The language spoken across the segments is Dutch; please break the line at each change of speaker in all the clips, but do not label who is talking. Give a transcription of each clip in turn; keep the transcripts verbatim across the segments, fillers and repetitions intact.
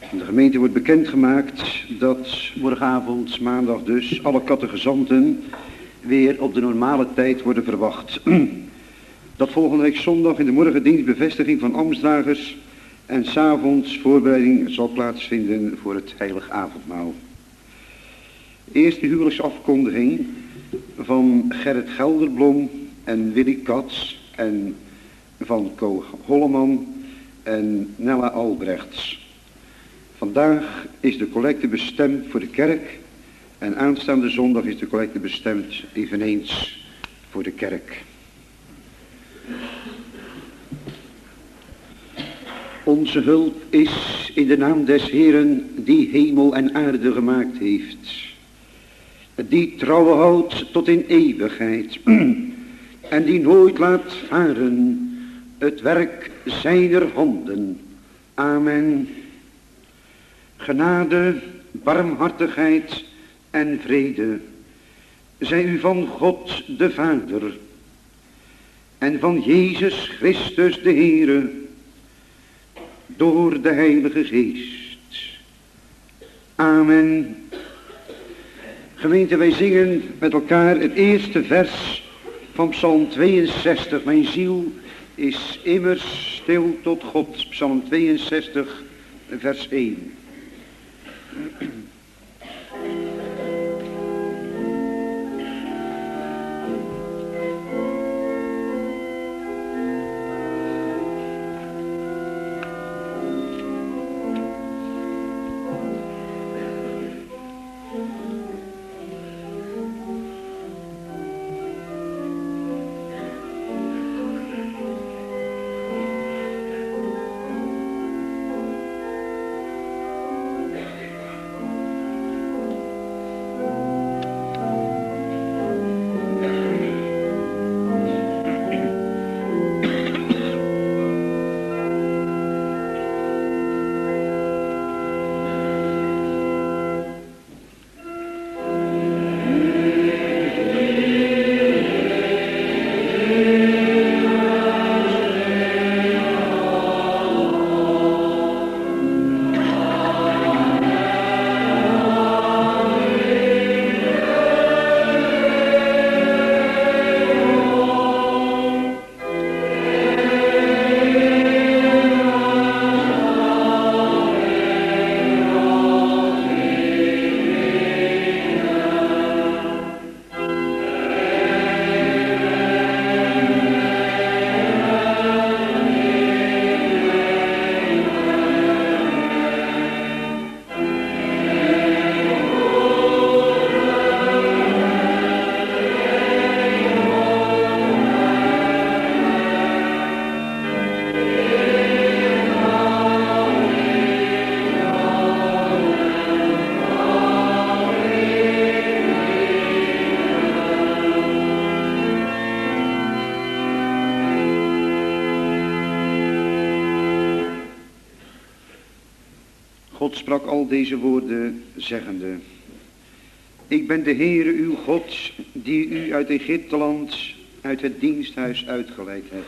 De gemeente wordt bekendgemaakt dat morgenavond, maandag dus, alle catechizanten weer op de normale tijd worden verwacht. Dat volgende week zondag in de morgendienst bevestiging van ambtsdragers en 's avonds voorbereiding zal plaatsvinden voor het heilig avondmaal. Eerst de huwelijksafkondiging van Gerrit Gelderblom en Willy Katz en van Co Holleman en Nella Albrechts. Vandaag is de collecte bestemd voor de kerk en aanstaande zondag is de collecte bestemd eveneens voor de kerk. Onze hulp is in de naam des Heeren die hemel en aarde gemaakt heeft, die trouw houdt tot in eeuwigheid en die nooit laat varen het werk zijner handen. Amen. Genade, barmhartigheid en vrede zij u van God de Vader en van Jezus Christus de Heere door de Heilige Geest. Amen. Gemeente, wij zingen met elkaar het eerste vers van Psalm tweeënzestig. Mijn ziel is immers stil tot God. Psalm tweeënzestig, vers één. God sprak al deze woorden zeggende: Ik ben de Heere uw God, die u uit Egypteland, uit het diensthuis uitgeleid heeft.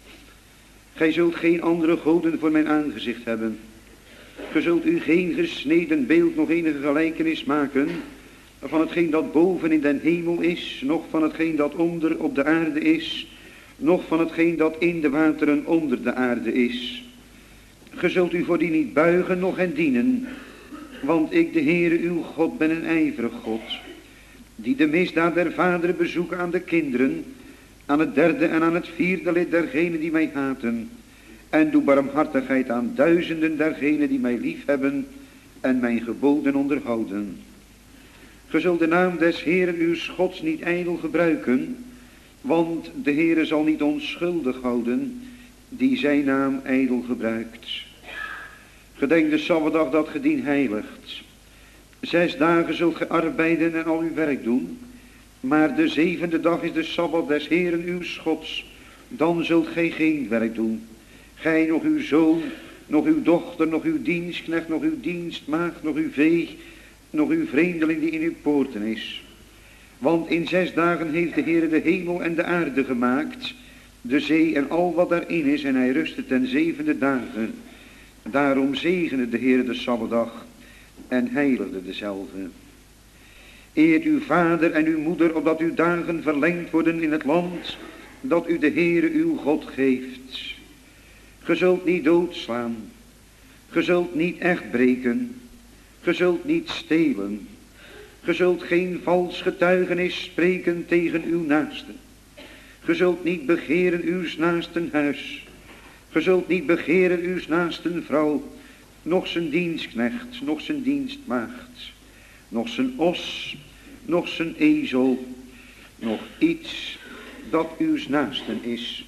Gij zult geen andere goden voor mijn aangezicht hebben. Ge zult u geen gesneden beeld, nog enige gelijkenis maken van hetgeen dat boven in den hemel is, noch van hetgeen dat onder op de aarde is, noch van hetgeen dat in de wateren onder de aarde is. Ge zult u voor die niet buigen, noch hen dienen, want ik, de Heere uw God, ben een ijverig God, die de misdaad der vaderen bezoeken aan de kinderen, aan het derde en aan het vierde lid dergenen die mij haten, en doe barmhartigheid aan duizenden dergenen die mij liefhebben en mijn geboden onderhouden. Ge zult de naam des Heeren uw Gods niet ijdel gebruiken, want de Heere zal niet onschuldig houden die zijn naam ijdel gebruikt. Gedenk de Sabbatdag dat ge dien heiligt. Zes dagen zult ge arbeiden en al uw werk doen, maar de zevende dag is de Sabbat des Heeren uw Gods. Dan zult gij geen werk doen. Gij, nog uw zoon, nog uw dochter, nog uw dienstknecht, nog uw dienstmaagd, nog uw vee, nog uw vreemdeling die in uw poorten is. Want in zes dagen heeft de Heere de hemel en de aarde gemaakt, de zee en al wat daarin is, en hij rustte ten zevende dagen. Daarom zegende de Heer de Sabbatdag en heiligde dezelfde. Eert uw vader en uw moeder, opdat uw dagen verlengd worden in het land dat u de Heere uw God geeft. Ge zult niet doodslaan, ge zult niet echt breken, ge zult niet stelen, ge zult geen vals getuigenis spreken tegen uw naaste. Ge zult niet begeren uw naasten huis, ge zult niet begeren uw naasten vrouw, nog zijn dienstknecht, nog zijn dienstmaagd, nog zijn os, nog zijn ezel, nog iets dat uw naasten is.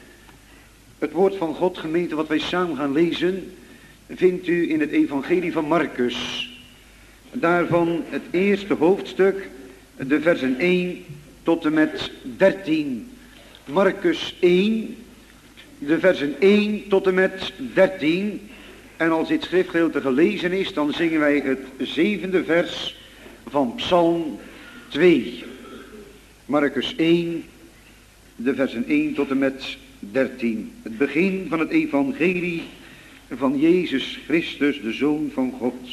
Het woord van God, gemeente, wat wij samen gaan lezen, vindt u in het evangelie van Marcus. Daarvan het eerste hoofdstuk, de versen één tot en met dertien. Marcus één, de versen één tot en met dertien. En als dit schriftgedeelte gelezen is, dan zingen wij het zevende vers van Psalm twee. Marcus één, de versen één tot en met dertien. Het begin van het evangelie van Jezus Christus, de Zoon van God.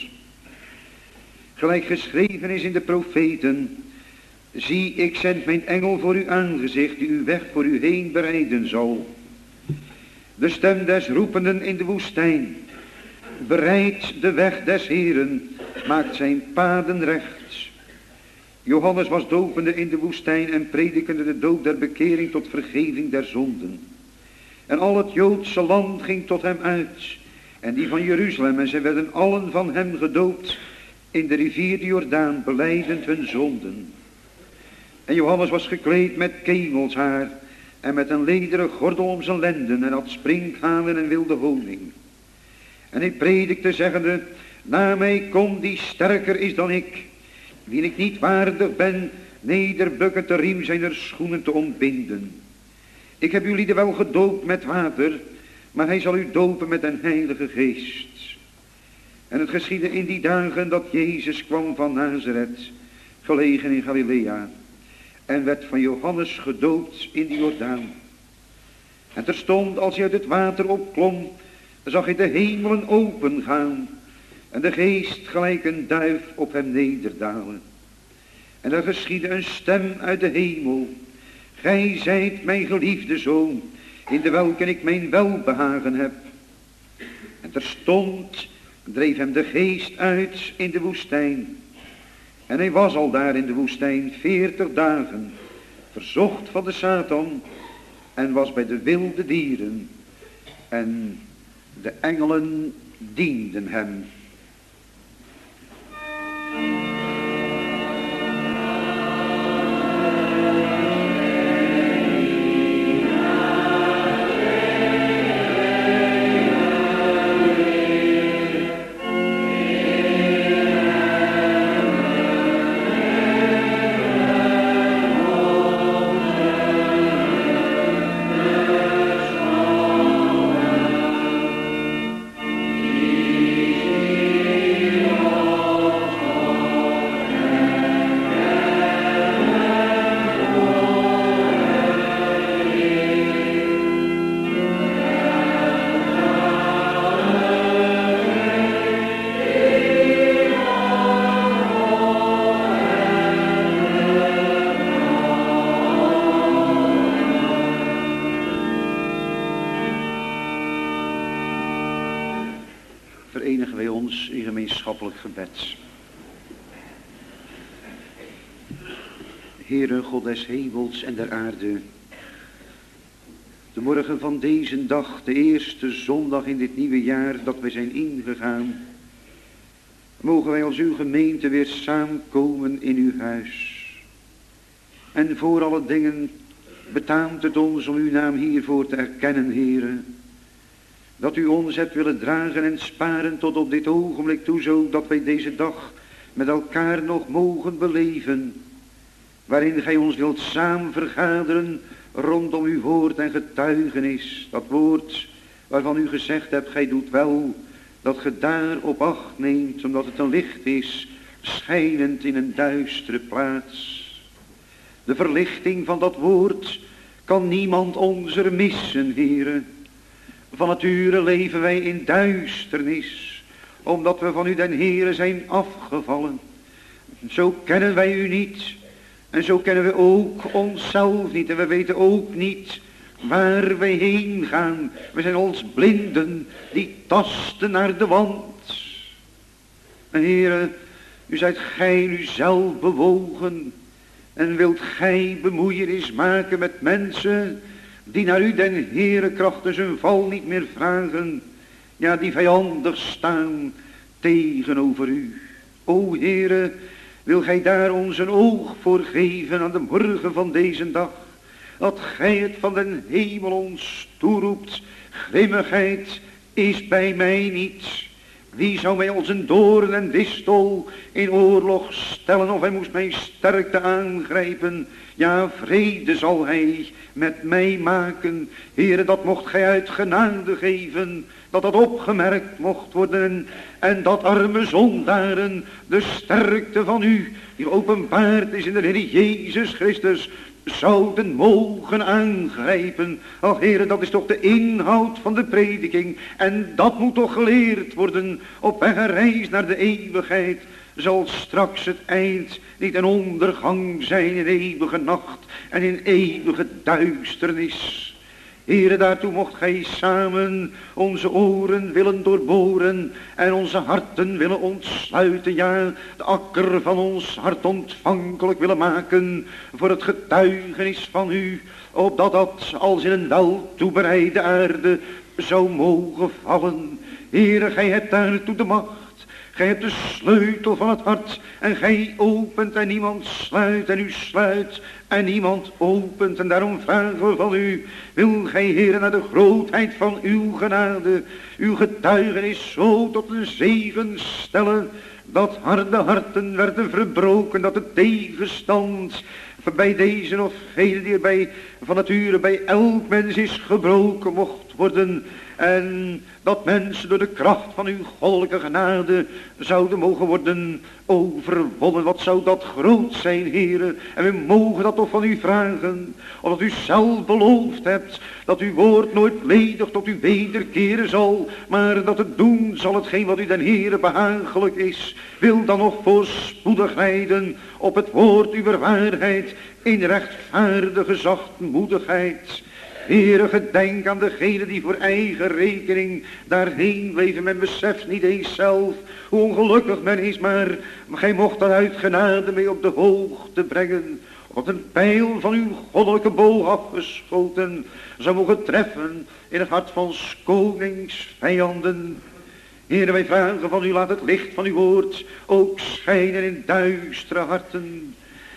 Gelijk geschreven is in de profeten: zie, ik zend mijn engel voor uw aangezicht, die uw weg voor u heen bereiden zal. De stem des roependen in de woestijn: bereid de weg des Heeren, maakt zijn paden recht. Johannes was dopende in de woestijn en predikende de doop der bekering tot vergeving der zonden. En al het Joodse land ging tot hem uit, en die van Jeruzalem, en zij werden allen van hem gedoopt in de rivier de Jordaan, belijdend hun zonden. En Johannes was gekleed met kemelshaar en met een lederen gordel om zijn lenden, en had sprinkhanen en wilde honing. En hij predikte zeggende: na mij komt die sterker is dan ik, wie ik niet waardig ben nederbukkend de riem zijner schoenen te ontbinden. Ik heb jullie wel gedoopt met water, maar hij zal u dopen met een heilige geest. En het geschiedde in die dagen dat Jezus kwam van Nazareth, gelegen in Galilea, en werd van Johannes gedoopt in de Jordaan. En terstond als hij uit het water opklom, zag hij de hemelen opengaan, en de geest gelijk een duif op hem nederdalen. En er geschiedde een stem uit de hemel: gij zijt mijn geliefde zoon, in de welke ik mijn welbehagen heb. En terstond dreef hem de geest uit in de woestijn. En hij was al daar in de woestijn veertig dagen, verzocht van de Satan, en was bij de wilde dieren. En de engelen dienden hem. Verenigen wij ons in gemeenschappelijk gebed. Heere God des hemels en der aarde, de morgen van deze dag, de eerste zondag in dit nieuwe jaar dat wij zijn ingegaan, mogen wij als uw gemeente weer samenkomen in uw huis. En voor alle dingen betaamt het ons om uw naam hiervoor te erkennen, Heere, dat u ons hebt willen dragen en sparen tot op dit ogenblik toe, zodat wij deze dag met elkaar nog mogen beleven, waarin gij ons wilt samen vergaderen rondom uw woord en getuigenis. Dat woord waarvan u gezegd hebt: gij doet wel dat ge daar op acht neemt, omdat het een licht is, schijnend in een duistere plaats. De verlichting van dat woord kan niemand onzer missen, Heere. Van nature leven wij in duisternis, omdat we van u den Heere zijn afgevallen. Zo kennen wij u niet. En zo kennen we ook onszelf niet. En we weten ook niet waar wij heen gaan. We zijn als blinden die tasten naar de wand. En Heere, u zijt gij nu zelf bewogen. En wilt gij bemoeienis maken met mensen die naar u den Heere krachtens hun val niet meer vragen. Ja, die vijandig staan tegenover u. O Heere, wil gij daar ons een oog voor geven aan de morgen van deze dag. Dat gij het van den hemel ons toeroept. Grimmigheid is bij mij niet. Wie zou mij als een doorn en distel in oorlog stellen, of hij moest mijn sterkte aangrijpen? Ja, vrede zal hij met mij maken. Heere, dat mocht gij uit genade geven, dat dat opgemerkt mocht worden. En dat arme zondaren de sterkte van u, die openbaard is in de Heer Jezus Christus, zouden mogen aangrijpen. Ach Heere, dat is toch de inhoud van de prediking. En dat moet toch geleerd worden op weg en reis naar de eeuwigheid. Zal straks het eind niet een ondergang zijn in eeuwige nacht en in eeuwige duisternis. Heere, daartoe mocht gij samen onze oren willen doorboren en onze harten willen ontsluiten. Ja, de akker van ons hart ontvankelijk willen maken voor het getuigenis van u, opdat dat als in een wel toebereide aarde zou mogen vallen. Heere, gij hebt daartoe de macht. Gij hebt de sleutel van het hart en gij opent en niemand sluit en u sluit en niemand opent. En daarom vragen we van u, wil gij Heere naar de grootheid van uw genade, uw getuigenis zo tot een zegen stellen, dat harde harten werden verbroken, dat de tegenstand bij deze of gene die er bij van nature bij elk mens is gebroken mocht worden. En dat mensen door de kracht van uw goddelijke genade zouden mogen worden overwonnen. Wat zou dat groot zijn, Heere. En we mogen dat toch van u vragen. Omdat u zelf beloofd hebt dat uw woord nooit ledig tot u wederkeren zal. Maar dat het doen zal hetgeen wat u den Heere behagelijk is. Wil dan nog voorspoedig rijden op het woord uw waarheid in rechtvaardige zachtmoedigheid. Heere, gedenk aan degene die voor eigen rekening daarheen leven. Men beseft niet eens zelf hoe ongelukkig men is, maar gij mocht dat uit genade mee op de hoogte brengen. Wat een pijl van uw goddelijke boog afgeschoten zou mogen treffen in het hart van 's konings vijanden. Heere, wij vragen van u, laat het licht van uw woord ook schijnen in duistere harten.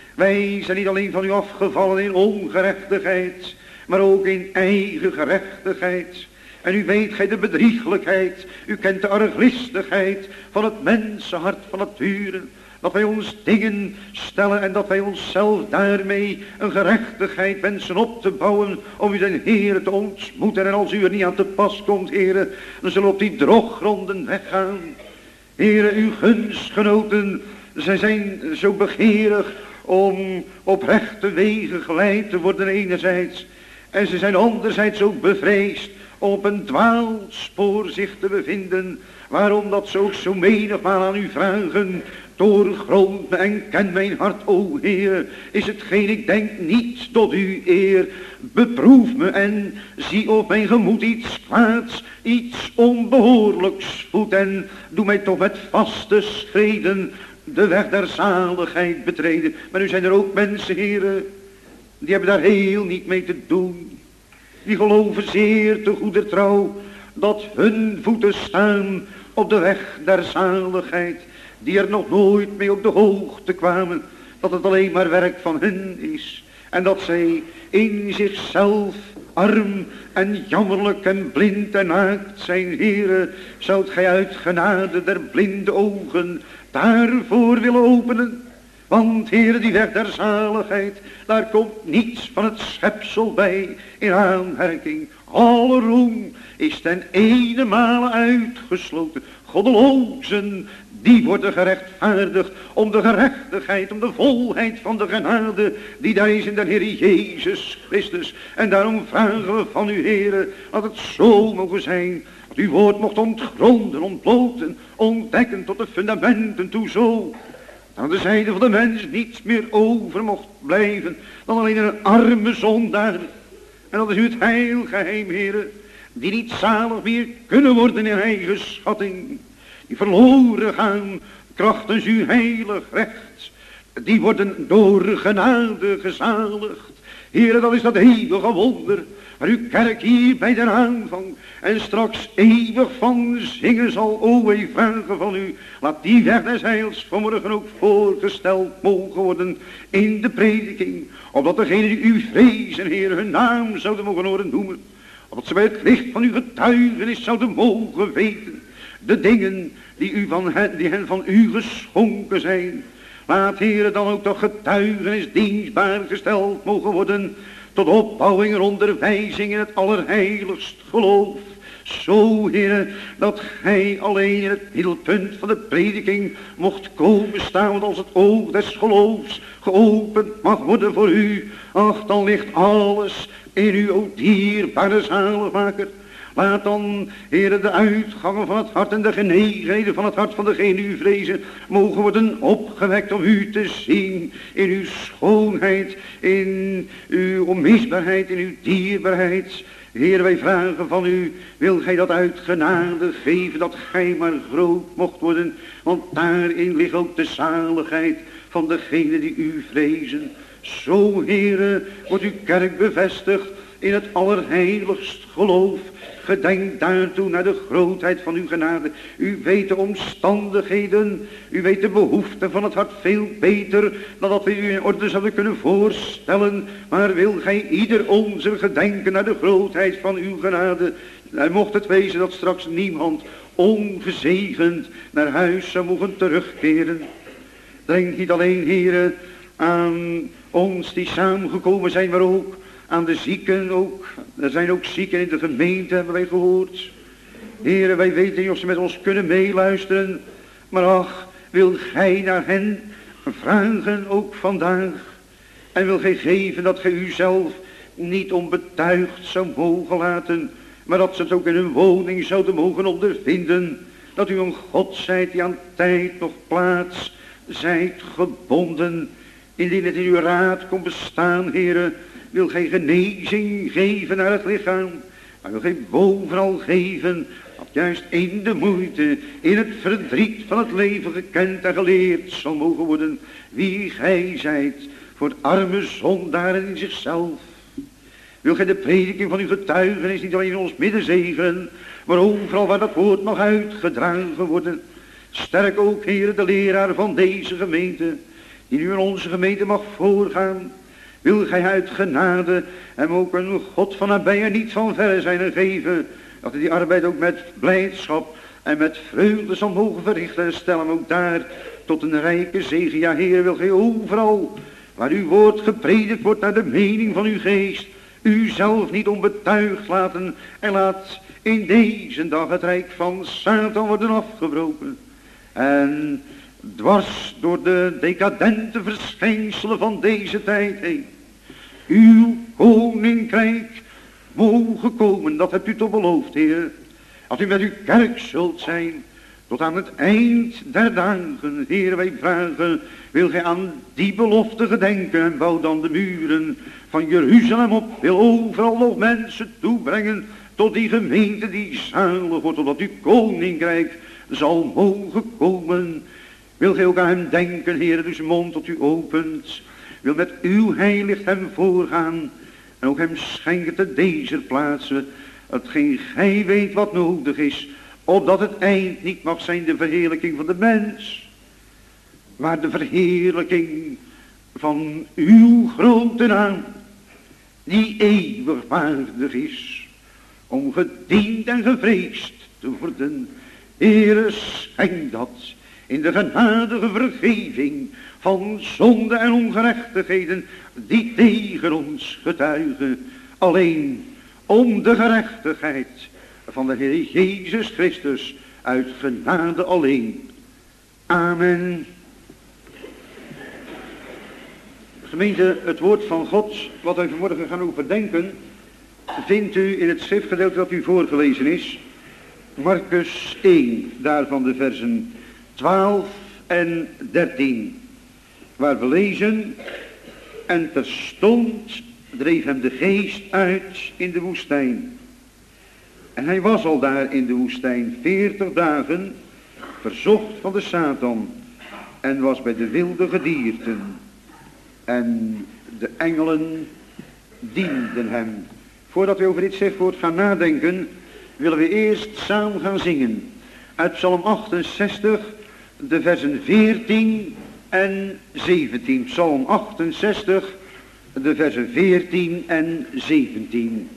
Wij zijn niet alleen van u afgevallen in ongerechtigheid, maar ook in eigen gerechtigheid. En u weet gij de bedrieglijkheid, u kent de arglistigheid van het mensenhart van nature. Dat wij ons dingen stellen en dat wij onszelf daarmee een gerechtigheid wensen op te bouwen om u den Heere te ontmoeten. En als u er niet aan te pas komt, Heere, dan zullen we op die droggronden weggaan. Heere, uw gunstgenoten, zij zijn zo begeerig om op rechte wegen geleid te worden enerzijds. En ze zijn anderzijds ook bevreesd om op een dwaalspoor zich te bevinden. Waarom dat ze ook zo menigmaal aan u vragen. Doorgrond me en ken mijn hart, o Heer, is hetgeen ik denk niet tot uw eer. Beproef me en zie of mijn gemoed iets kwaads, iets onbehoorlijks voedt. En doe mij toch met vaste schreden de weg der zaligheid betreden. Maar nu zijn er ook mensen, heren, die hebben daar heel niet mee te doen. Die geloven zeer te goeder trouw dat hun voeten staan op de weg der zaligheid. Die er nog nooit mee op de hoogte kwamen. Dat het alleen maar werk van hen is. En dat zij in zichzelf arm en jammerlijk en blind en naakt zijn. Heere, zoudt gij uit genade der blinde ogen daarvoor willen openen? Want Heere, die weg der zaligheid, daar komt niets van het schepsel bij in aanmerking. Alle roem is ten ene male uitgesloten. goddelozen, die worden gerechtvaardigd om de gerechtigheid, om de volheid van de genade die daar is in de Heer Jezus Christus. En daarom vragen we van u, Heere, dat het zo mogen zijn, dat uw woord mocht ontgronden, ontbloten, ontdekken tot de fundamenten toe zo. Aan de zijde van de mens niets meer over mocht blijven dan alleen een arme zondaar. En dat is u het heilgeheim, Heere, die niet zalig meer kunnen worden in eigen schatting. Die verloren gaan krachtens uw heilig recht. Die worden door genade gezaligd. Heere, dat is dat eeuwige wonder waar uw kerk hier bij de aanvang en straks eeuwig van zingen zal. O, wij vragen van u, laat die weg des heils vanmorgen ook voorgesteld mogen worden in de prediking. Opdat degenen die u vrezen, Heer, hun naam zouden mogen horen noemen. Opdat ze bij het licht van uw getuigenis zouden mogen weten de dingen die, u van hen, die hen van u geschonken zijn. Laat, Heere, dan ook toch getuigenis dienstbaar gesteld mogen worden tot opbouwing en onderwijzing in het allerheiligst geloof. Zo, Heere, dat gij alleen in het middelpunt van de prediking mocht komen staan, want als het oog des geloofs geopend mag worden voor u, ach, dan ligt alles in u, o dierbare zaligmaker. Laat dan, Heere, de uitgangen van het hart en de genegenheden van het hart van degene u vrezen mogen worden opgewekt om u te zien in uw schoonheid, in uw onmisbaarheid, in uw dierbaarheid. Heer, wij vragen van u, wil gij dat uit genade geven, dat gij maar groot mocht worden, want daarin ligt ook de zaligheid van degene die u vrezen. Zo, Heere, wordt uw kerk bevestigd in het allerheiligst geloof. Gedenk daartoe naar de grootheid van uw genade. U weet de omstandigheden, u weet de behoeften van het hart veel beter dan dat we u in orde zouden kunnen voorstellen. Maar wil gij ieder onze gedenken naar de grootheid van uw genade. En mocht het wezen dat straks niemand ongezegend naar huis zou mogen terugkeren. Denk niet alleen, Heere, aan ons die samengekomen zijn, maar ook aan de zieken ook. Er zijn ook zieken in de gemeente, hebben wij gehoord. Heere, wij weten niet of ze met ons kunnen meeluisteren. Maar ach, wil gij naar hen vragen ook vandaag. En wil gij geven dat gij uzelf niet onbetuigd zou mogen laten. Maar dat ze het ook in hun woning zouden mogen ondervinden. Dat u een God zijt die aan tijd nog plaats zijt gebonden. Indien het in uw raad kon bestaan, Heere, wil gij genezing geven naar het lichaam. Maar wil gij bovenal geven dat juist in de moeite, in het verdriet van het leven gekend en geleerd zal mogen worden wie gij zijt voor arme zondaren in zichzelf. Wil gij de prediking van uw getuigenis niet alleen in ons midden zegenen, maar overal waar dat woord mag uitgedragen worden. Sterk ook, Heer, de leraar van deze gemeente, die nu in onze gemeente mag voorgaan. Wil gij uit genade hem ook een God van nabij en niet van verre zijn en geven, dat hij die arbeid ook met blijdschap en met vreugde zal mogen verrichten en stellen hem ook daar tot een rijke zegen. Ja, Heer, wil gij overal waar uw woord gepredikt wordt naar de mening van uw geest, u zelf niet onbetuigd laten en laat in deze dag het rijk van Satan worden afgebroken. En dwars door de decadente verschijnselen van deze tijd heen, uw koninkrijk mogen komen, dat hebt u toch beloofd, Heer, dat u met uw kerk zult zijn tot aan het eind der dagen. Heer, wij vragen, wil gij aan die belofte gedenken en bouw dan de muren van Jeruzalem op, wil overal nog mensen toebrengen tot die gemeente die zalig wordt, totdat uw koninkrijk zal mogen komen. Wil gij ook aan hem denken, Heer, dus mond tot u opent. Wil met uw heilig hem voorgaan. En ook hem schenken te deze plaatsen. Hetgeen gij weet wat nodig is. Opdat het eind niet mag zijn de verheerlijking van de mens. Maar de verheerlijking van uw grote naam. Die eeuwig waardig is. Om gediend en gevreesd te worden. Heere, schenk dat. In de genadige vergeving van zonde en ongerechtigheden die tegen ons getuigen. Alleen om de gerechtigheid van de Heer Jezus Christus uit genade alleen. Amen. Gemeente, het woord van God, wat wij vanmorgen gaan overdenken, vindt u in het schriftgedeelte dat u voorgelezen is. Markus één, daarvan de versen twaalf en dertien. Waar we lezen, en terstond dreef hem de geest uit in de woestijn. En hij was al daar in de woestijn veertig dagen, verzocht van de Satan, en was bij de wilde gedierten. En de engelen dienden hem. Voordat we over dit schriftwoord gaan nadenken, willen we eerst samen gaan zingen. Uit Psalm achtenzestig, de versen veertien en zeventien. Psalm achtenzestig, de versen veertien en zeventien.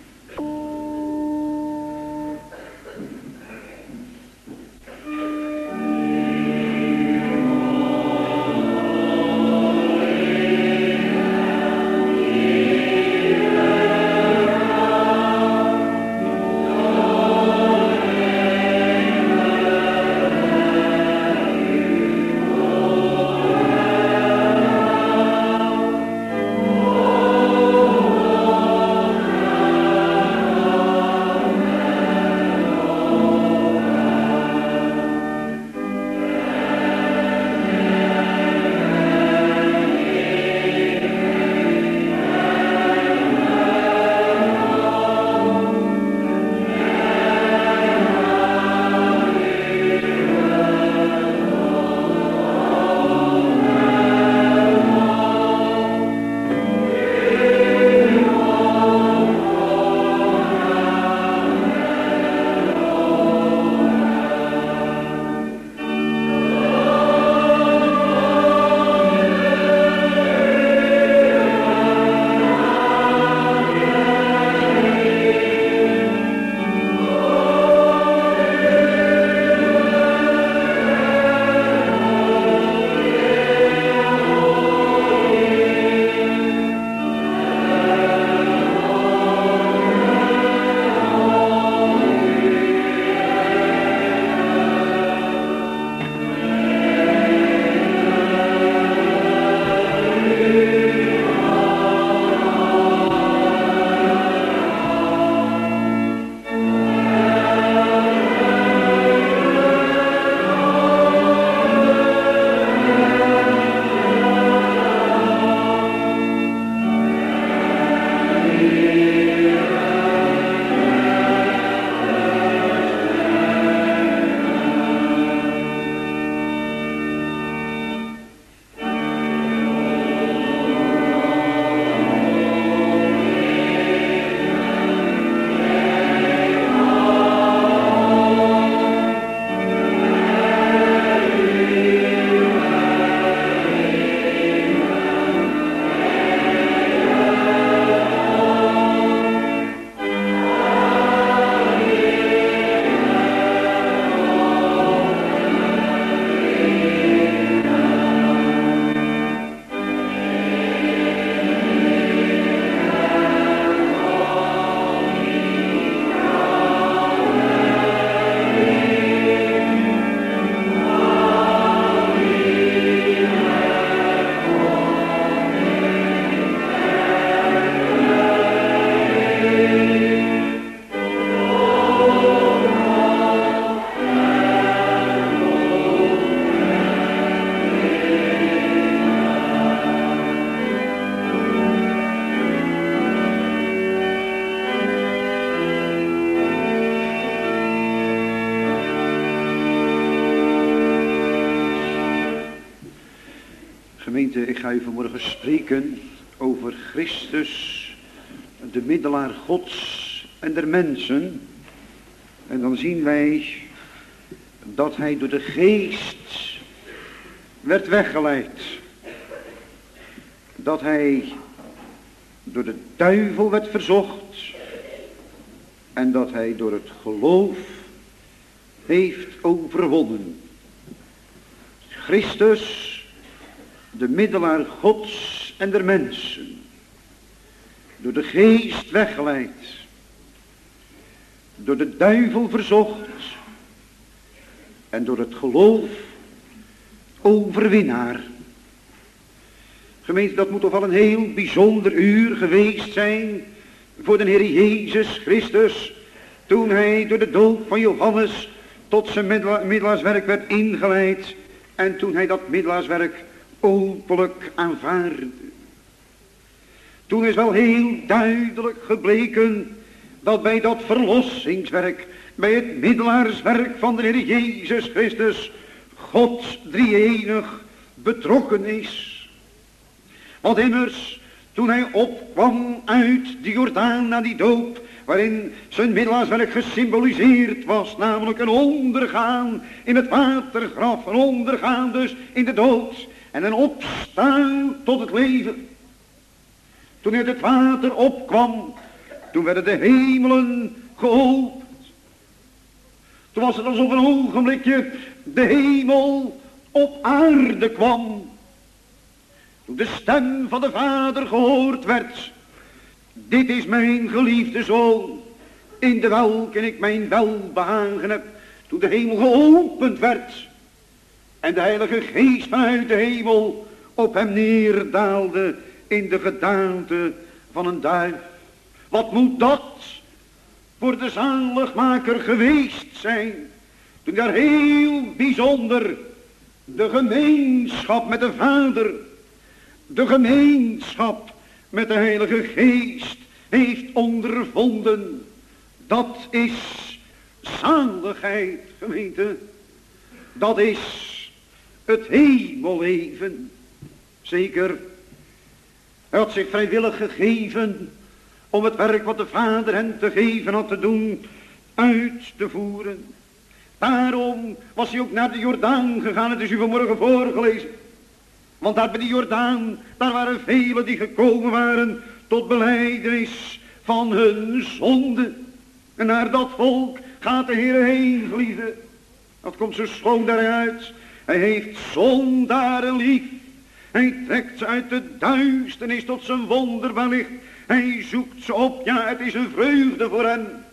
Gemeente, ik ga u vanmorgen spreken over Christus, de middelaar Gods en der mensen. En dan zien wij dat hij door de geest werd weggeleid. Dat hij door de duivel werd verzocht. En dat hij door het geloof heeft overwonnen. Christus, de middelaar Gods en der mensen, door de geest weggeleid, door de duivel verzocht en door het geloof overwinnaar. Gemeente, dat moet toch wel een heel bijzonder uur geweest zijn voor de Heer Jezus Christus, toen hij door de doop van Johannes tot zijn middelaarswerk werd ingeleid en toen hij dat middelaarswerk openlijk aanvaardde. Toen is wel heel duidelijk gebleken dat bij dat verlossingswerk, bij het middelaarswerk van de Heer Jezus Christus, God drie-enig betrokken is. Want immers, toen hij opkwam uit de Jordaan na die doop, waarin zijn middelaarswerk gesymboliseerd was, namelijk een ondergaan in het watergraf, een ondergaan dus in de dood en een opstaan tot het leven. Toen uit het water opkwam, toen werden de hemelen geopend. Toen was het alsof een ogenblikje de hemel op aarde kwam. Toen de stem van de Vader gehoord werd: dit is mijn geliefde Zoon, in de welke ik mijn welbehagen heb. Toen de hemel geopend werd en de Heilige Geest vanuit de hemel op hem neerdaalde in de gedaante van een duif. Wat moet dat voor de zaligmaker geweest zijn, toen daar heel bijzonder de gemeenschap met de Vader, de gemeenschap met de Heilige Geest heeft ondervonden. Dat is zaligheid, gemeente. Dat is het hemelleven. Zeker, hij had zich vrijwillig gegeven om het werk wat de Vader hen te geven had te doen, uit te voeren. Daarom was hij ook naar de Jordaan gegaan. Het is u vanmorgen voorgelezen. Want daar bij de Jordaan, daar waren velen die gekomen waren tot belijdenis van hun zonde. En naar dat volk gaat de Heer heen, geliefde. Dat komt zo schoon daaruit. Hij heeft zondaren lief. Hij trekt ze uit de duisternis tot zijn wonderbaar licht. Hij zoekt ze op, ja, het is een vreugde voor hen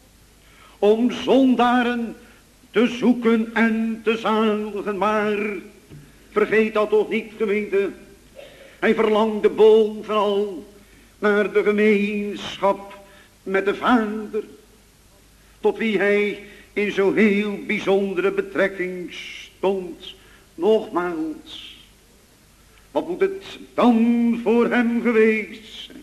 om zondaren te zoeken en te zaligen. Maar vergeet dat toch niet, gemeente. Hij verlangde bovenal naar de gemeenschap met de Vader, tot wie hij in zo heel bijzondere betrekking stond. Nogmaals, wat moet het dan voor hem geweest zijn?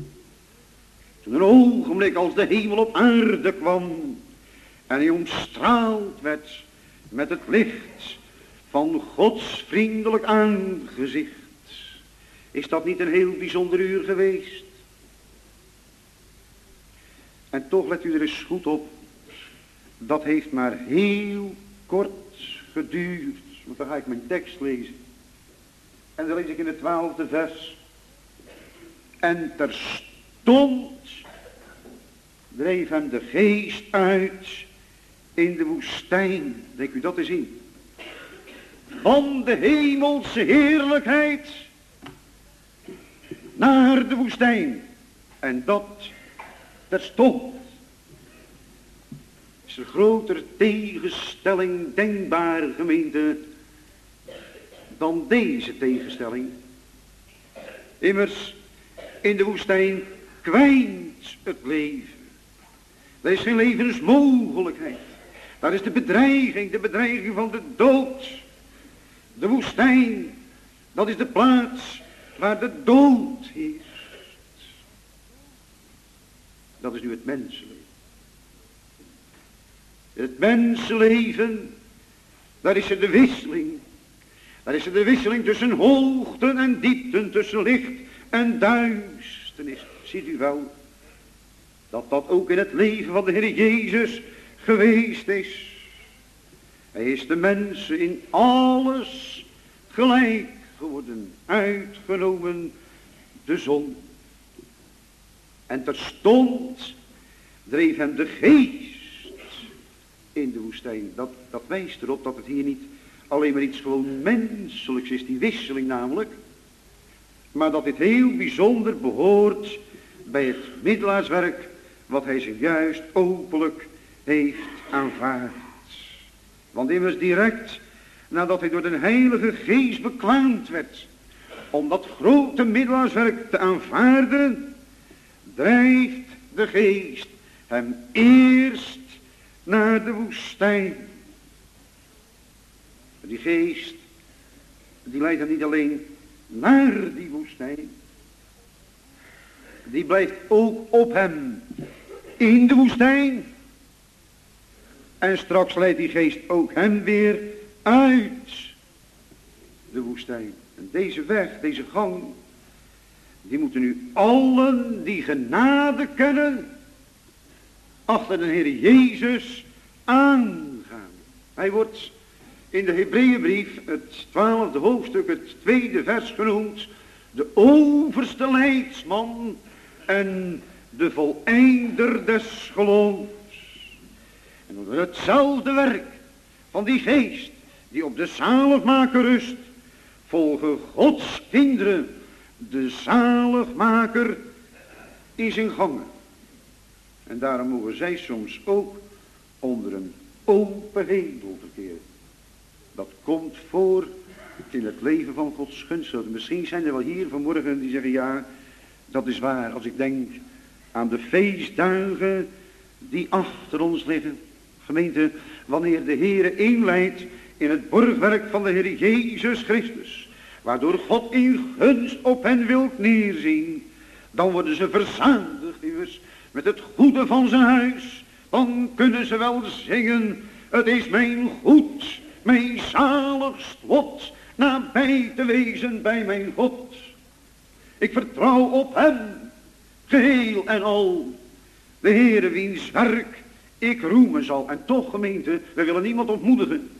Toen een ogenblik als de hemel op aarde kwam en hij omstraald werd met het licht van Gods vriendelijk aangezicht. Is dat niet een heel bijzonder uur geweest? En toch, let u er eens goed op, dat heeft maar heel kort geduurd. Want dan ga ik mijn tekst lezen. En dan lees ik in het twaalfde vers. En terstond dreef hem de geest uit in de woestijn. Denk u dat eens in. Van de hemelse heerlijkheid naar de woestijn. En dat terstond. Is er groter tegenstelling denkbaar, gemeente, dan deze tegenstelling? Immers, in de woestijn kwijnt het leven. Er is geen levensmogelijkheid. Daar is de bedreiging, de bedreiging van de dood. De woestijn, dat is de plaats waar de dood heerst. Dat is nu het mensenleven. Het mensenleven, daar is er de wisseling. Daar is er de wisseling tussen hoogten en diepten, tussen licht en duisternis. Ziet u wel dat dat ook in het leven van de Heer Jezus geweest is. Hij is de mensen in alles gelijk geworden, uitgenomen de zon. En terstond dreef hem de geest in de woestijn. Dat, dat wijst erop dat het hier niet alleen maar iets gewoon menselijks is, die wisseling namelijk. Maar dat dit heel bijzonder behoort bij het middelaarswerk wat hij zojuist openlijk heeft aanvaard. Want immers direct nadat hij door de Heilige Geest bekwaamd werd om dat grote middelaarswerk te aanvaarden, drijft de Geest hem eerst naar de woestijn. Die Geest, die leidt hem niet alleen naar die woestijn, die blijft ook op hem in de woestijn. En straks leidt die Geest ook hem weer uit de woestijn. En deze weg, deze gang, die moeten nu allen die genade kennen, achter de Heer Jezus aangaan. Hij wordt in de Hebreeënbrief, het twaalfde hoofdstuk, het tweede vers genoemd, de overste leidsman en de voleinder des geloofs. En onder hetzelfde werk van die Geest die op de zaligmaker rust, volgen Gods kinderen de zaligmaker in zijn gangen. En daarom mogen zij soms ook onder een open hemel verkeren. Dat komt voor in het leven van Gods gunst. Misschien zijn er wel hier vanmorgen die zeggen, ja, dat is waar. Als ik denk aan de feestdagen die achter ons liggen. Gemeente, wanneer de Heere inleidt in het borgwerk van de Heer Jezus Christus, waardoor God in gunst op hen wilt neerzien, dan worden ze verzadigd immers met het goede van zijn huis. Dan kunnen ze wel zingen, het is mijn goed, mijn zaligst lot, nabij te wezen bij mijn God. Ik vertrouw op hem, geheel en al, de Heere wiens werk ik roemen zal. En toch, gemeente, we willen niemand ontmoedigen.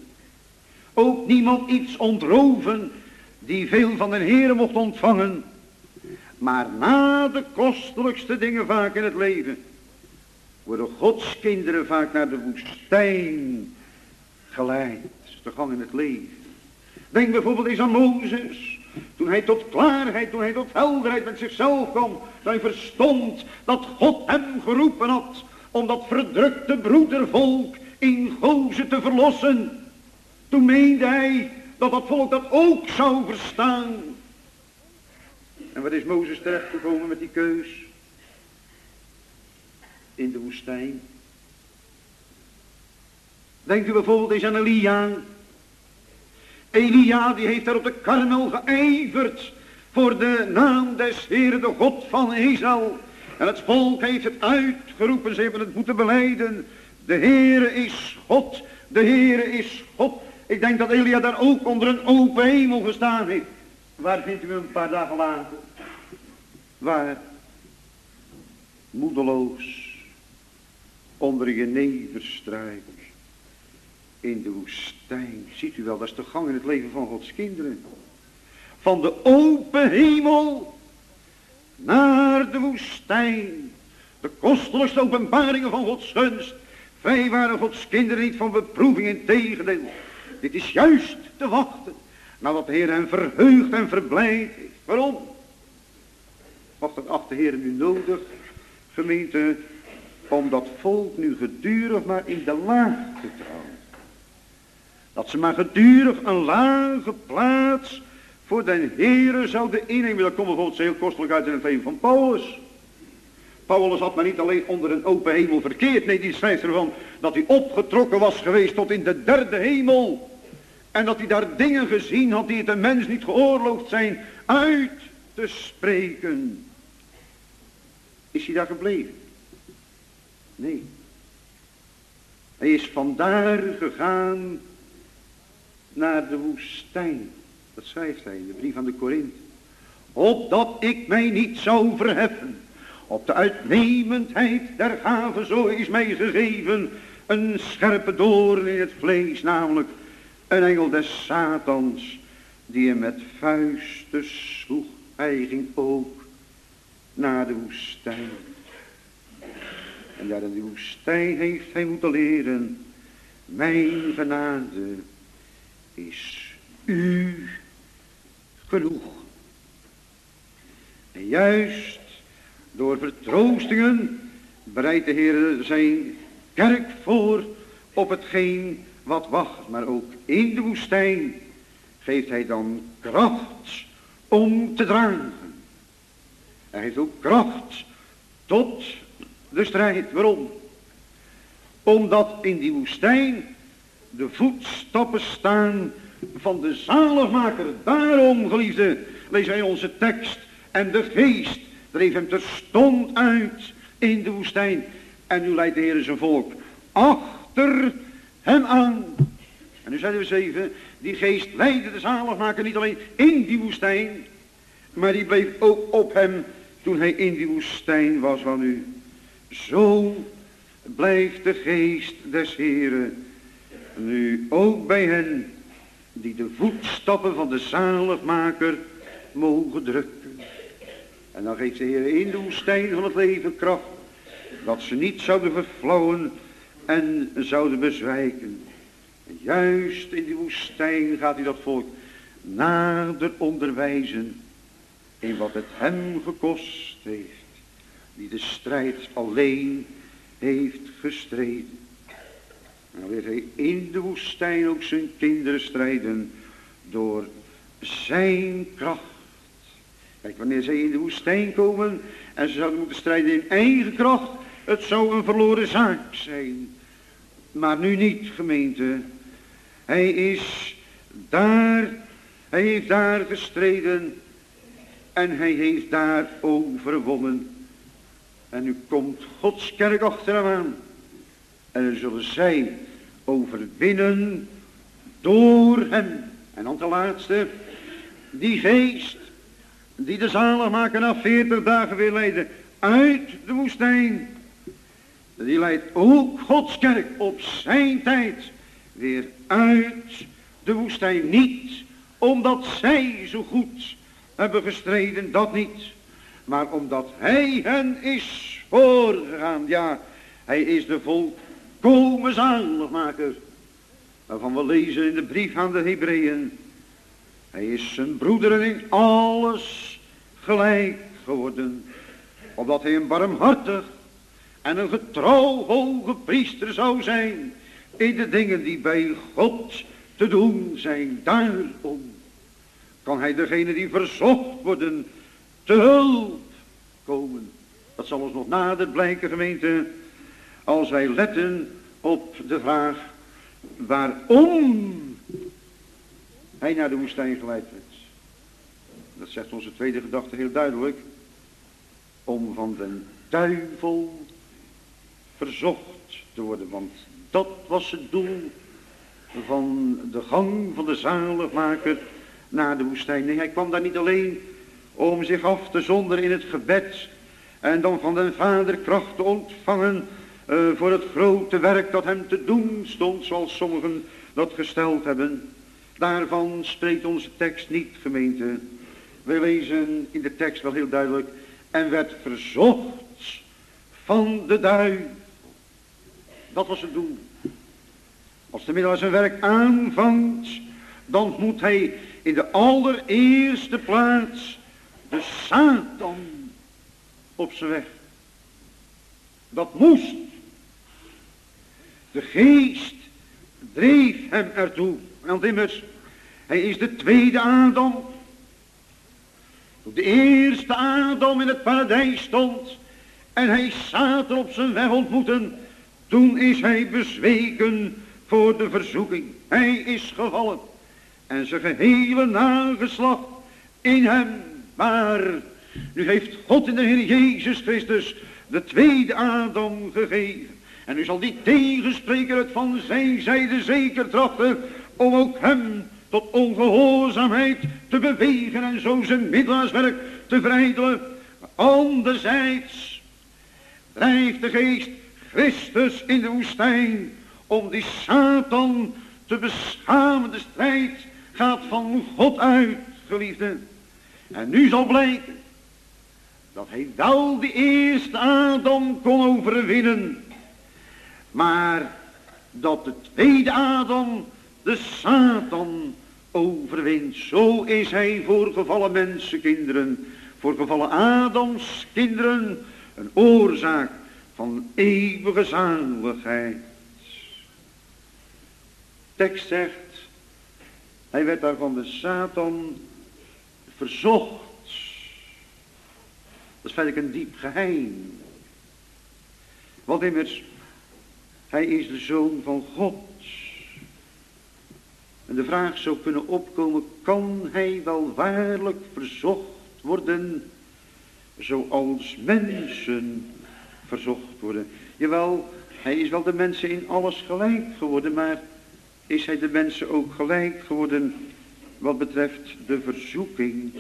Ook niemand iets ontroven die veel van de Heere mocht ontvangen. Maar na de kostelijkste dingen vaak in het leven worden Gods kinderen vaak naar de woestijn geleid. Dat is de gang in het leven. Denk bijvoorbeeld eens aan Mozes. Toen hij tot klaarheid, toen hij tot helderheid met zichzelf kwam. Dat hij verstond dat God hem geroepen had om dat verdrukte broedervolk in Gozen te verlossen. Toen meende hij dat dat volk dat ook zou verstaan. En wat is Mozes terechtgekomen met die keus? In de woestijn. Denkt u bijvoorbeeld eens aan Elia. Elia die heeft daar op de Karmel geijverd voor de naam des Heeren, de God van Israël. En het volk heeft het uitgeroepen, ze hebben het moeten belijden. De Heere is God, de Heere is God. Ik denk dat Elia daar ook onder een open hemel gestaan heeft. Waar vindt u hem een paar dagen later? Waar? Moedeloos. Onder een jeneverstruik. In de woestijn. Ziet u wel, dat is de gang in het leven van Gods kinderen. Van de open hemel naar de woestijn. De kostelijkste openbaringen van Gods gunst. Wij waren Gods kinderen niet van beproeving, in tegendeel. Dit is juist te wachten. Nadat de Heer hen verheugd en verblijd heeft. Waarom? Wat dat acht de Heer nu nodig, gemeente, om dat volk nu gedurig maar in de laagte te houden. Dat ze maar gedurig een lage plaats voor den Heere zouden innemen. Dat komt bijvoorbeeld heel kostelijk uit in het leven van Paulus. Paulus had maar niet alleen onder een open hemel verkeerd. Nee, die schrijft ervan dat hij opgetrokken was geweest tot in de derde hemel. En dat hij daar dingen gezien had die het een mens niet geoorloofd zijn uit te spreken. Is hij daar gebleven? Nee. Hij is vandaar gegaan naar de woestijn. Dat schrijft hij in de brief aan de Korinthe. Opdat ik mij niet zou verheffen. Op de uitnemendheid der gave, zo is mij gegeven een scherpe doorn in het vlees, namelijk een engel des Satans, die hem met vuisten sloeg. Hij ging ook naar de woestijn. En daar in de woestijn heeft hij moeten leren, mijn genade is u genoeg. En juist door vertroostingen bereidt de Heer zijn kerk voor op hetgeen wat wacht, maar ook in de woestijn geeft hij dan kracht om te dragen. Hij heeft ook kracht tot de strijd. Waarom? Omdat in die woestijn de voetstappen staan van de zaligmaker. Daarom, geliefde, lezen wij onze tekst. En de geest dreef hem terstond uit in de woestijn. En nu leidt de Heer zijn volk achter hem aan. En nu zeiden we zeven, die geest leidde de zaligmaker niet alleen in die woestijn, maar die bleef ook op hem toen hij in die woestijn was. Van nu, zo blijft de geest des Heeren nu ook bij hen die de voetstappen van de zaligmaker mogen drukken. En dan geeft de Heer in de woestijn van het leven kracht, dat ze niet zouden verflauwen en zouden bezwijken. En juist in die woestijn gaat hij dat volk nader onderwijzen in wat het hem gekost heeft, die de strijd alleen heeft gestreden. En dan leert hij in de woestijn ook zijn kinderen strijden door zijn kracht. Kijk, wanneer zij in de woestijn komen en ze zouden moeten strijden in eigen kracht, het zou een verloren zaak zijn. Maar nu niet, gemeente. Hij is daar, hij heeft daar gestreden en hij heeft daar overwonnen. En nu komt Gods kerk achter hem aan. En dan zullen zij overwinnen door hem. En dan ten laatste, die geest die de zaligmaker na veertig dagen weer leidde uit de woestijn, die leidt ook Gods kerk op zijn tijd weer uit de woestijn. Niet omdat zij zo goed hebben gestreden, dat niet, maar omdat hij hen is voorgegaan. Ja, hij is de volkomen zaligmaker, waarvan we lezen in de brief aan de Hebreeën. Hij is zijn broederen in alles gelijk geworden, opdat hij een barmhartig en een getrouw hoge priester zou zijn in de dingen die bij God te doen zijn. Daarom kan hij degene die verzocht worden te hulp komen. Dat zal ons nog nader blijken, gemeente, als wij letten op de vraag waarom hij naar de woestijn geleid werd. Dat zegt onze tweede gedachte heel duidelijk. Om van den duivel verzocht te worden. Want dat was het doel van de gang van de zaligmaker naar de woestijn. Nee, hij kwam daar niet alleen om zich af te zonderen in het gebed en dan van den Vader kracht te ontvangen uh, voor het grote werk dat hem te doen stond, zoals sommigen dat gesteld hebben. Daarvan spreekt onze tekst niet, gemeente. We lezen in de tekst wel heel duidelijk, en werd verzocht van de duivel. Dat was het doel. Als de middelaar zijn werk aanvangt, dan moet hij in de allereerste plaats de Satan op zijn weg. Dat moest. De geest dreef hem ertoe. Want immers, hij is de tweede Adam. Toen de eerste Adam in het paradijs stond en hij Satan op zijn weg ontmoette, toen is hij bezweken voor de verzoeking. Hij is gevallen en zijn gehele nageslacht in hem. Maar nu heeft God in de Heer Jezus Christus de tweede Adam gegeven. En nu zal die tegenspreker het van zijn zijde zeker trachten om ook hem tot ongehoorzaamheid te bewegen en zo zijn middelaarswerk te verijdelen. Anderzijds drijft de geest Christus in de woestijn om die Satan te beschamen. De strijd gaat van God uit, geliefde. En nu zal blijken dat hij wel de eerste Adam kon overwinnen, maar dat de tweede Adam de Satan overwint. Zo is hij voor gevallen mensenkinderen, voor gevallen Adams kinderen, een oorzaak van eeuwige zaligheid. tekst zegt, hij werd daar van de Satan verzocht. Dat is feitelijk een diep geheim. Want immers, hij is de Zoon van God. En de vraag zou kunnen opkomen, kan hij wel waarlijk verzocht worden zoals mensen verzocht worden? Jawel, hij is wel de mensen in alles gelijk geworden, maar is hij de mensen ook gelijk geworden wat betreft de verzoeking?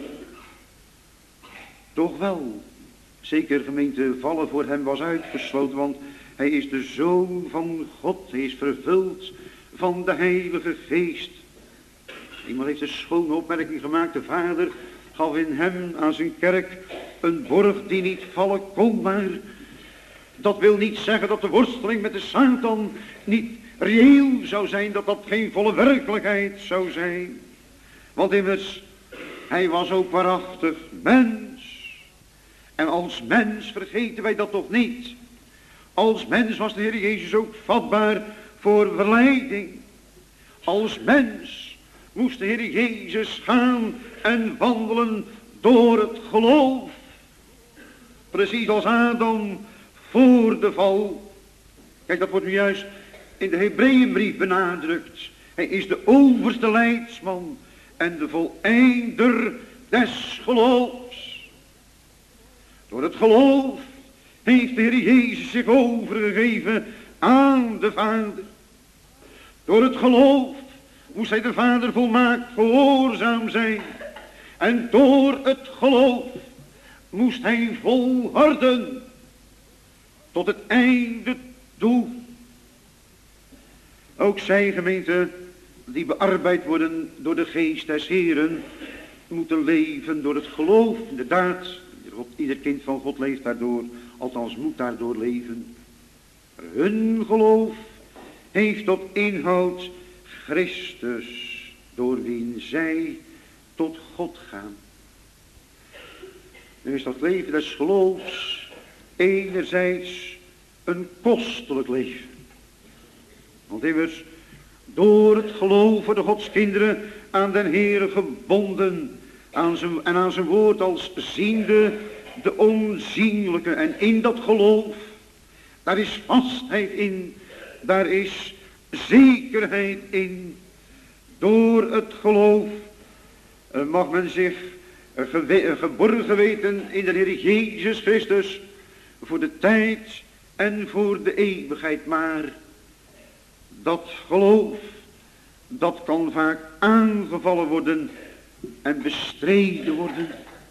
Toch wel. Zeker gemeente, vallen voor hem was uitgesloten, want hij is de Zoon van God. Hij is vervuld van de Heilige Geest. Iemand heeft een schone opmerking gemaakt. De Vader gaf in hem aan zijn kerk een borg die niet vallen kon, maar dat wil niet zeggen dat de worsteling met de Satan niet reëel zou zijn, dat dat geen volle werkelijkheid zou zijn. Want immers, hij was ook waarachtig mens. En als mens vergeten wij dat toch niet. Als mens was de Heer Jezus ook vatbaar voor verleiding. Als mens moest de Heer Jezus gaan en wandelen door het geloof. Precies als Adam voor de val. Kijk, dat wordt nu juist in de Hebreeënbrief benadrukt. Hij is de overste leidsman en de voleinder des geloofs. Door het geloof heeft de Heer Jezus zich overgegeven aan de Vader. Door het geloof moest hij de Vader volmaakt gehoorzaam zijn. En door het geloof moest hij volharden tot het einde toe. Ook zij, gemeente, die bearbeid worden door de geest des Heeren, moeten leven door het geloof. Inderdaad, ieder kind van God leeft daardoor, althans moet daardoor leven. Hun geloof heeft tot inhoud Christus, door wien zij tot God gaan. Nu is dat leven des geloofs enerzijds een kostelijk leven. Want immers, door het geloof worden Gods kinderen aan den Heere gebonden, aan zijn, en aan zijn woord als ziende de onzienlijke. En in dat geloof, daar is vastheid in, daar is zekerheid in. Door het geloof uh, mag men zich uh, gewe- geborgen weten in de Heer Jezus Christus voor de tijd en voor de eeuwigheid. Maar dat geloof, dat kan vaak aangevallen worden en bestreden worden.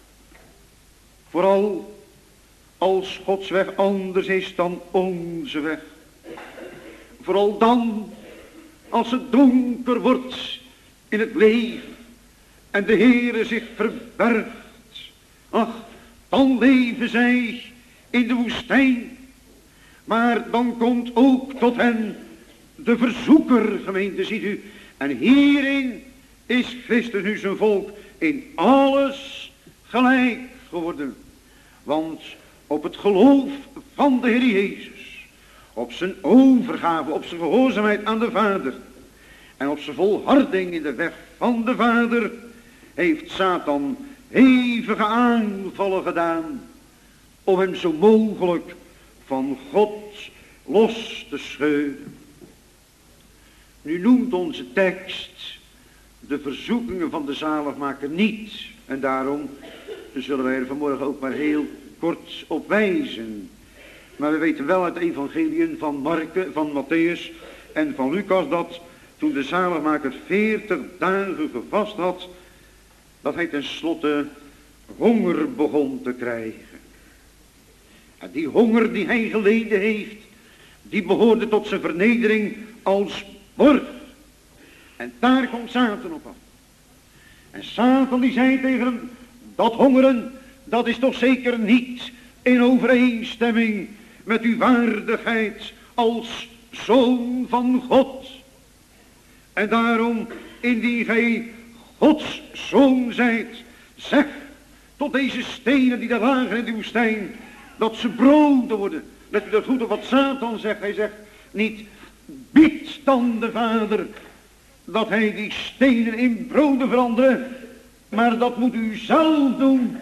Vooral als Gods weg anders is dan onze weg. Vooral dan als het donker wordt in het leven en de Heere zich verbergt. Ach, dan leven zij in de woestijn. Maar dan komt ook tot hen de verzoeker, gemeente, ziet u. En hierin is Christus nu zijn volk in alles gelijk geworden. Want op het geloof van de Heer Jezus, op zijn overgave, op zijn gehoorzaamheid aan de Vader en op zijn volharding in de weg van de Vader, heeft Satan hevige aanvallen gedaan om hem zo mogelijk van God los te scheuren. Nu noemt onze tekst de verzoekingen van de zaligmaker niet. En daarom zullen wij er vanmorgen ook maar heel kort op wijzen. Maar we weten wel uit de evangeliën van Marken, van Matthäus en van Lucas dat toen de zaligmaker veertig dagen gevast had, dat hij tenslotte honger begon te krijgen. En die honger die hij geleden heeft, die behoorde tot zijn vernedering als borg. En daar komt Satan op af. En Satan die zei tegen hem, dat hongeren, dat is toch zeker niet in overeenstemming met uw waardigheid als zoon van God. En daarom, indien gij Gods zoon zijt, zeg tot deze stenen die daar lagen in de woestijn, dat ze brood worden. Let u dat goed op wat Satan zegt. Hij zegt niet, bid dan de Vader dat hij die stenen in broden veranderen, maar dat moet u zelf doen.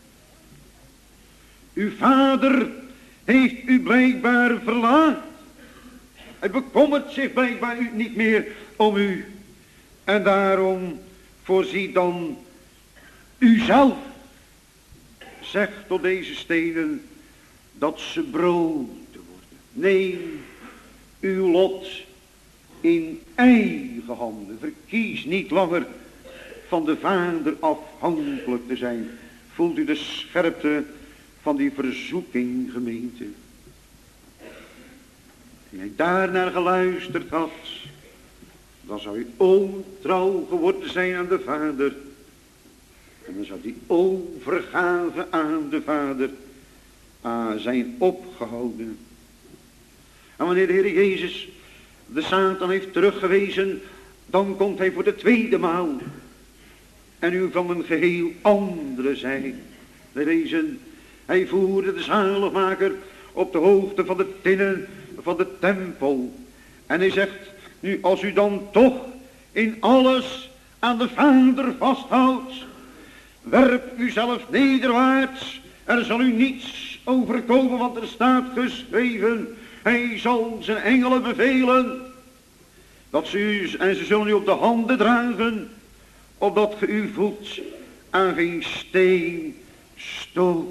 Uw vader heeft u blijkbaar verlaten. Hij bekommert zich blijkbaar u niet meer om u. En daarom voorziet dan u zelf. Zeg tot deze stenen dat ze brood worden. Neem uw lot in eigen handen. Verkies niet langer van de Vader afhankelijk te zijn. Voelt u de scherpte van die verzoeking, gemeente? En hij daarnaar geluisterd had, dan zou u ontrouw geworden zijn aan de Vader. En dan zou die overgave aan de Vader ah, zijn opgehouden. En wanneer de Heer Jezus de Satan heeft teruggewezen, dan komt hij voor de tweede maal. En u van een geheel andere zij. We lezen, hij voerde de zaligmaker op de hoogte van de tinnen van de tempel. En hij zegt, nu als u dan toch in alles aan de Vader vasthoudt, werp u zelf nederwaarts, er zal u niets overkomen, want er staat geschreven, hij zal zijn engelen bevelen, dat ze u, en ze zullen u op de handen dragen, opdat ge uw voet aan geen steen stoot.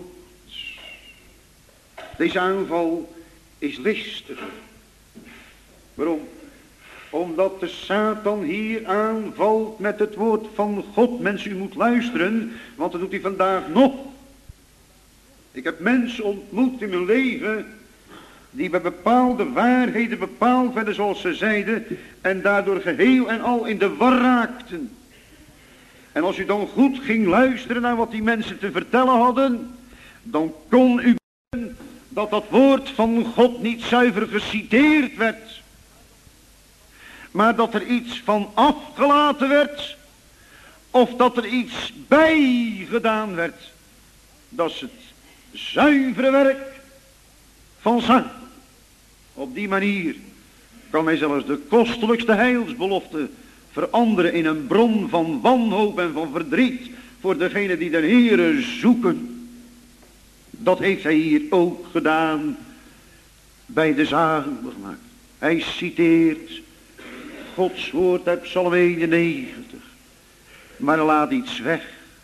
Deze aanval is listig. Waarom? Omdat de Satan hier aanvalt met het woord van God. Mensen, u moet luisteren, want dat doet hij vandaag nog. Ik heb mensen ontmoet in mijn leven, die bij bepaalde waarheden bepaald werden zoals ze zeiden, en daardoor geheel en al in de war raakten. En als u dan goed ging luisteren naar wat die mensen te vertellen hadden, dan kon u dat dat woord van God niet zuiver geciteerd werd, maar dat er iets van afgelaten werd, of dat er iets bij gedaan werd. Dat is het zuivere werk van Satan. Op die manier kan hij zelfs de kostelijkste heilsbelofte veranderen in een bron van wanhoop en van verdriet voor degenen die de Heere zoeken. Dat heeft hij hier ook gedaan bij de zaligmaker. Hij citeert Gods woord uit Psalm eenennegentig. Maar laat iets weg.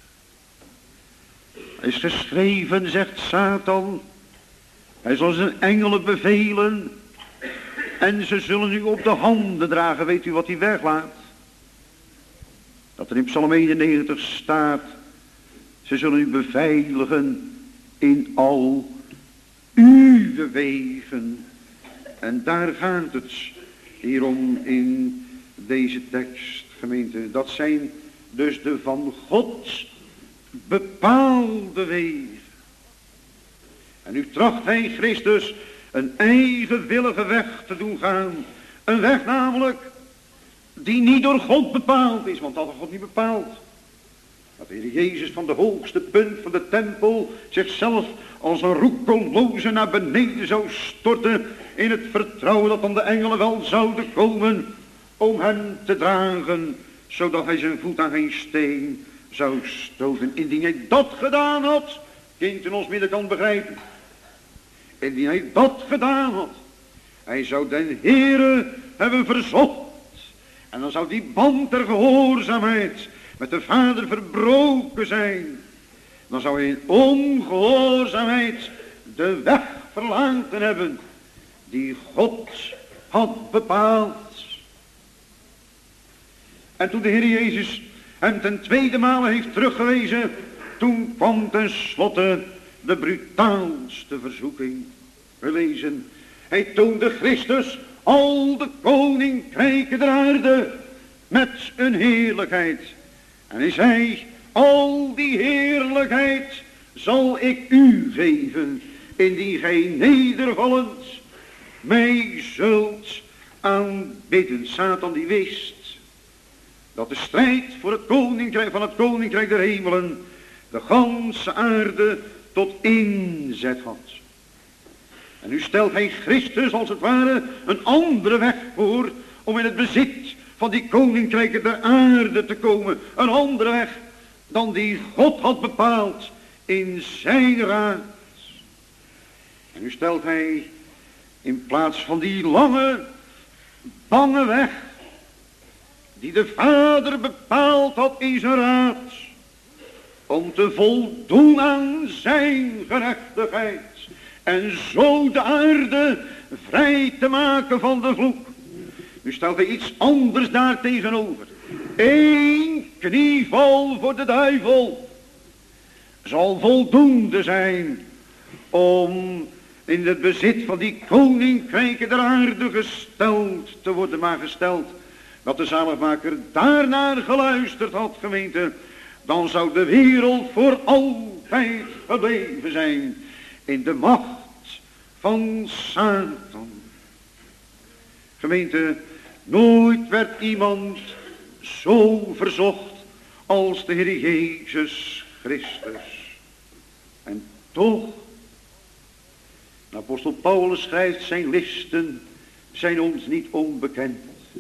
Er is geschreven, zegt Satan, hij zal zijn engelen bevelen en ze zullen u op de handen dragen. Weet u wat hij weglaat? Dat er in Psalm eenennegentig staat, ze zullen u beveiligen in al uw wegen. En daar gaat het hier om in deze tekst, gemeente. Dat zijn dus de van God bepaalde wegen. En nu tracht hij Christus een eigenwillige weg te doen gaan. Een weg namelijk die niet door God bepaald is, want dat had God niet bepaald. Dat de Heer Jezus van de hoogste punt van de tempel zichzelf als een roekeloze naar beneden zou storten, in het vertrouwen dat dan de engelen wel zouden komen om hem te dragen, zodat hij zijn voet aan geen steen zou stoten. Indien hij dat gedaan had, kind in ons midden kan begrijpen, indien hij dat gedaan had, hij zou den Heere hebben verzocht, en dan zou die band der gehoorzaamheid met de Vader verbroken zijn. Dan zou hij in ongehoorzaamheid de weg verlaten hebben die God had bepaald. En toen de Heer Jezus hem ten tweede male heeft teruggewezen, toen kwam ten slotte de brutaalste verzoeking. We lezen, hij toonde Christus al de koninkrijken der aarde met een heerlijkheid. En hij zei, al die heerlijkheid zal ik u geven, indien gij nedervallend mij zult aanbidden. Satan die wist dat de strijd voor het koninkrijk van het koninkrijk der hemelen de ganse aarde tot inzet had. En nu stelt hij Christus als het ware een andere weg voor om in het bezit van die koninkrijken der aarde te komen. Een andere weg dan die God had bepaald in zijn raad. En nu stelt hij in plaats van die lange, bange weg die de Vader bepaald had in zijn raad, om te voldoen aan zijn gerechtigheid en zo de aarde vrij te maken van de vloek. Nu stelt hij iets anders daar tegenover. Eén knieval voor de duivel zal voldoende zijn om in het bezit van die koninkrijken der aarde gesteld te worden, maar gesteld dat de zaligmaker daarnaar geluisterd had, gemeente, dan zou de wereld voor altijd gebleven zijn in de macht van Satan. Gemeente, nooit werd iemand zo verzocht als de Heer Jezus Christus. En toch, de apostel Paulus schrijft, zijn listen zijn ons niet onbekend.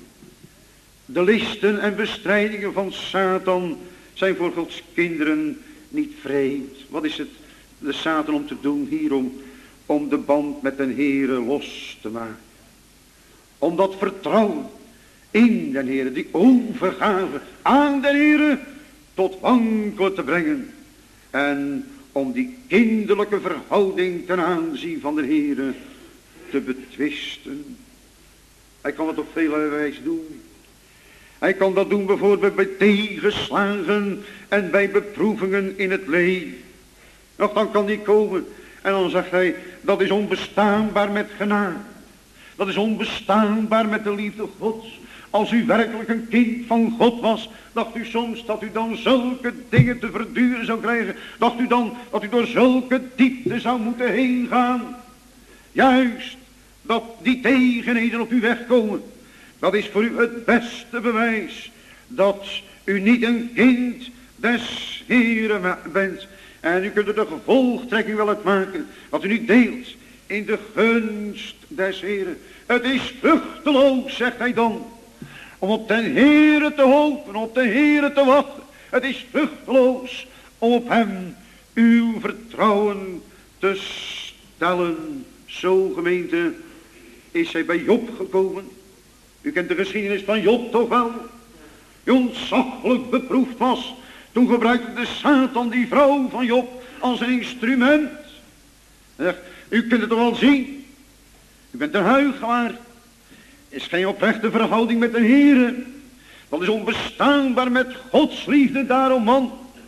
De listen en bestrijdingen van Satan zijn voor Gods kinderen niet vreemd. Wat is het de Satan om te doen hierom? Om de band met den Heere los te maken. Om dat vertrouwen in den Heere, die overgave aan den Heere, tot wankelen te brengen. En om die kinderlijke verhouding ten aanzien van de Heere te betwisten. Hij kan het op vele wijze doen. Hij kan dat doen bijvoorbeeld bij tegenslagen en bij beproevingen in het leven. Nog dan kan die komen en dan zegt hij, dat is onbestaanbaar met genade. Dat is onbestaanbaar met de liefde Gods. Als u werkelijk een kind van God was, dacht u soms dat u dan zulke dingen te verduren zou krijgen. Dacht u dan dat u door zulke diepte zou moeten heen gaan. Juist dat die tegenheden op u wegkomen. Dat is voor u het beste bewijs dat u niet een kind des Heeren bent. En u kunt er de gevolgtrekking wel uit maken dat u niet deelt in de gunst des Heeren. Het is vruchteloos, zegt hij dan, om op den Heere te hopen, op de Heere te wachten. Het is vruchteloos om op hem uw vertrouwen te stellen. Zo, gemeente, is hij bij Job gekomen. U kent de geschiedenis van Job toch wel? Die ontzaglijk beproefd was. Toen gebruikte de Satan die vrouw van Job als een instrument. Zegt, u kunt het toch wel zien. U bent een huichelaar. Er is geen oprechte verhouding met de Heere. Dat is onbestaanbaar met Gods liefde. Daarom, man,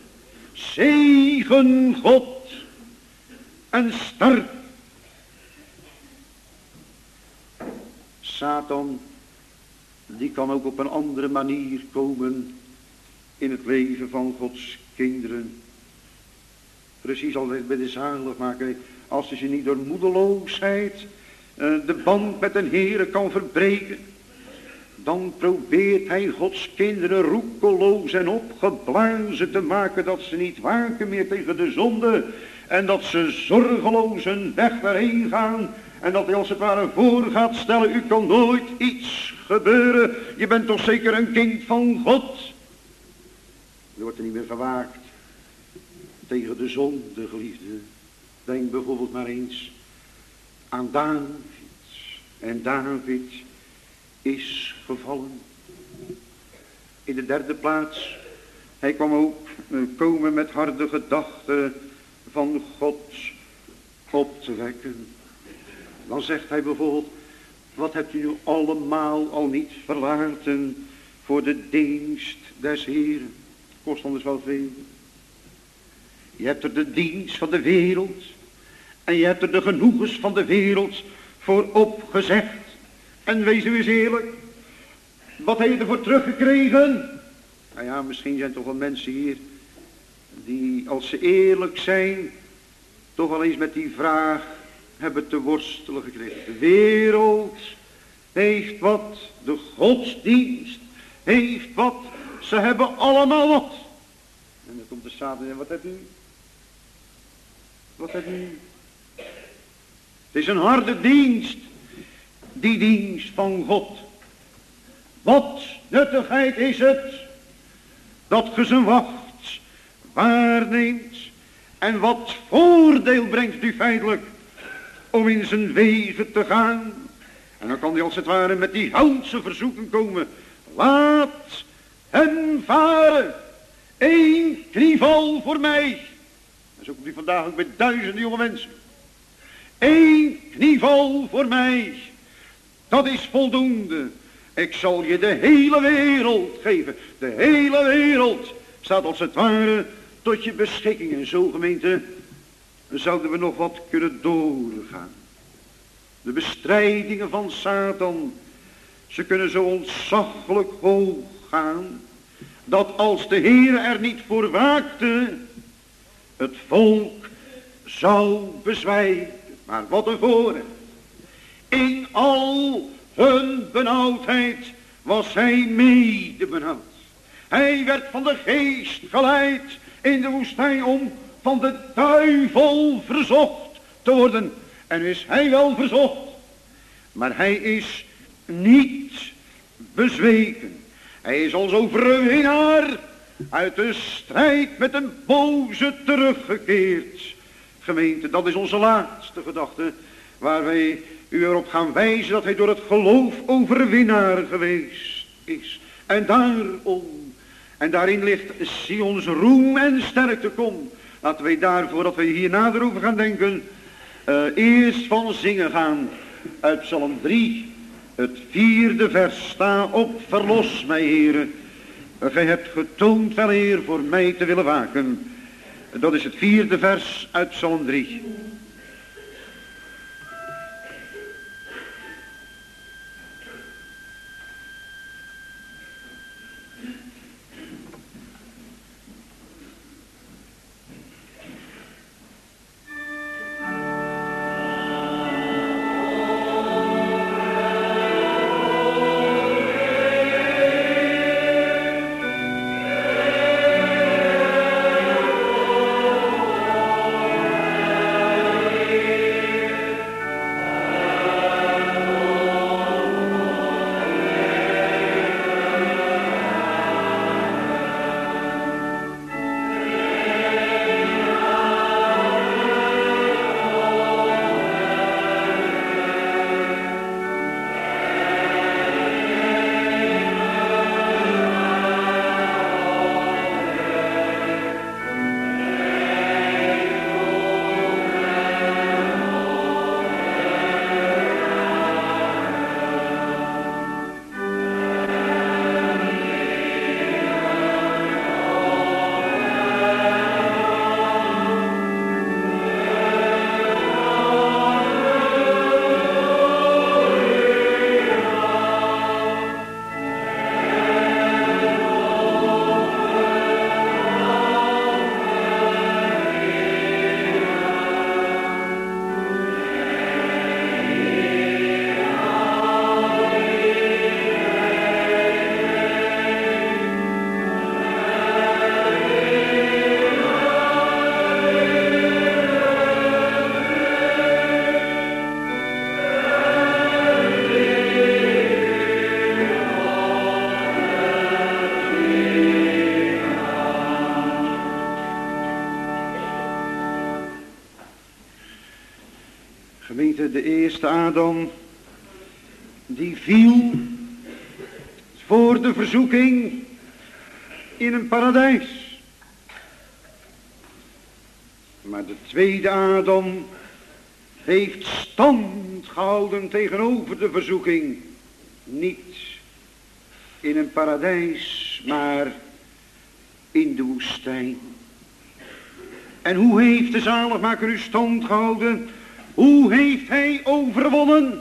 zegen God en sterf. Satan, die kan ook op een andere manier komen in het leven van Gods kinderen. Precies als bij de zaligmaker, als hij ze niet door moedeloosheid uh, de band met den Heere kan verbreken, dan probeert hij Gods kinderen roekeloos en opgeblazen te maken, dat ze niet waken meer tegen de zonde en dat ze zorgeloos hun weg daarheen gaan. En dat hij als het ware voor gaat stellen, u kan nooit iets gebeuren. Je bent toch zeker een kind van God. Er wordt er niet meer gewaakt tegen de zonde, geliefde. Denk bijvoorbeeld maar eens aan David. En David is gevallen. In de derde plaats, hij kwam ook komen met harde gedachten van God op te wekken. Dan zegt hij bijvoorbeeld, wat hebt u nu allemaal al niet verlaten voor de dienst des Heeren? Kost anders wel veel. Je hebt er de dienst van de wereld en je hebt er de genoegens van de wereld voor opgezegd. En wees u eens eerlijk, wat heb je ervoor teruggekregen? Nou ja, misschien zijn toch wel mensen hier die, als ze eerlijk zijn, toch wel eens met die vraag hebben te worstelen gekregen. De wereld heeft wat, de godsdienst heeft wat, ze hebben allemaal wat. En dan komt de Satan en wat hebt u? Wat hebt u? Het is een harde dienst, die dienst van God. Wat nuttigheid is het dat ge zijn wacht waarneemt. En wat voordeel brengt u feitelijk om in zijn wegen te gaan. En dan kan hij als het ware met die houtse verzoeken komen. Laat hem varen. Eén knieval voor mij. En zo komt hij vandaag ook bij duizenden jonge mensen. Eén knieval voor mij. Dat is voldoende. Ik zal je de hele wereld geven. De hele wereld staat als het ware tot je beschikking. En zo, gemeente, zouden we nog wat kunnen doorgaan. De bestrijdingen van Satan, ze kunnen zo ontzaglijk hoog gaan, dat als de Heer er niet voor waakte, het volk zou bezwijken. Maar wat een voorrecht. In al hun benauwdheid was hij mede benauwd. Hij werd van de geest geleid in de woestijn om van de duivel verzocht te worden. En is hij wel verzocht, maar hij is niet bezweken. Hij is als overwinnaar uit de strijd met een boze teruggekeerd. Gemeente, dat is onze laatste gedachte, waar wij u erop gaan wijzen dat hij door het geloof overwinnaar geweest is. En daarom, en daarin ligt Sions roem en sterkte kom. Laten wij daarvoor, dat wij hier nader over gaan denken, uh, eerst van zingen gaan uit Psalm drie, het vierde vers. Sta op, verlos mij, Heere. Gij hebt getoond, wel Heer, voor mij te willen waken. Dat is het vierde vers uit Psalm drie. Gemeente, de eerste Adam, die viel voor de verzoeking in een paradijs. Maar de tweede Adam heeft stand gehouden tegenover de verzoeking. Niet in een paradijs, maar in de woestijn. En hoe heeft de zaligmaker u stand gehouden? Hoe heeft hij overwonnen?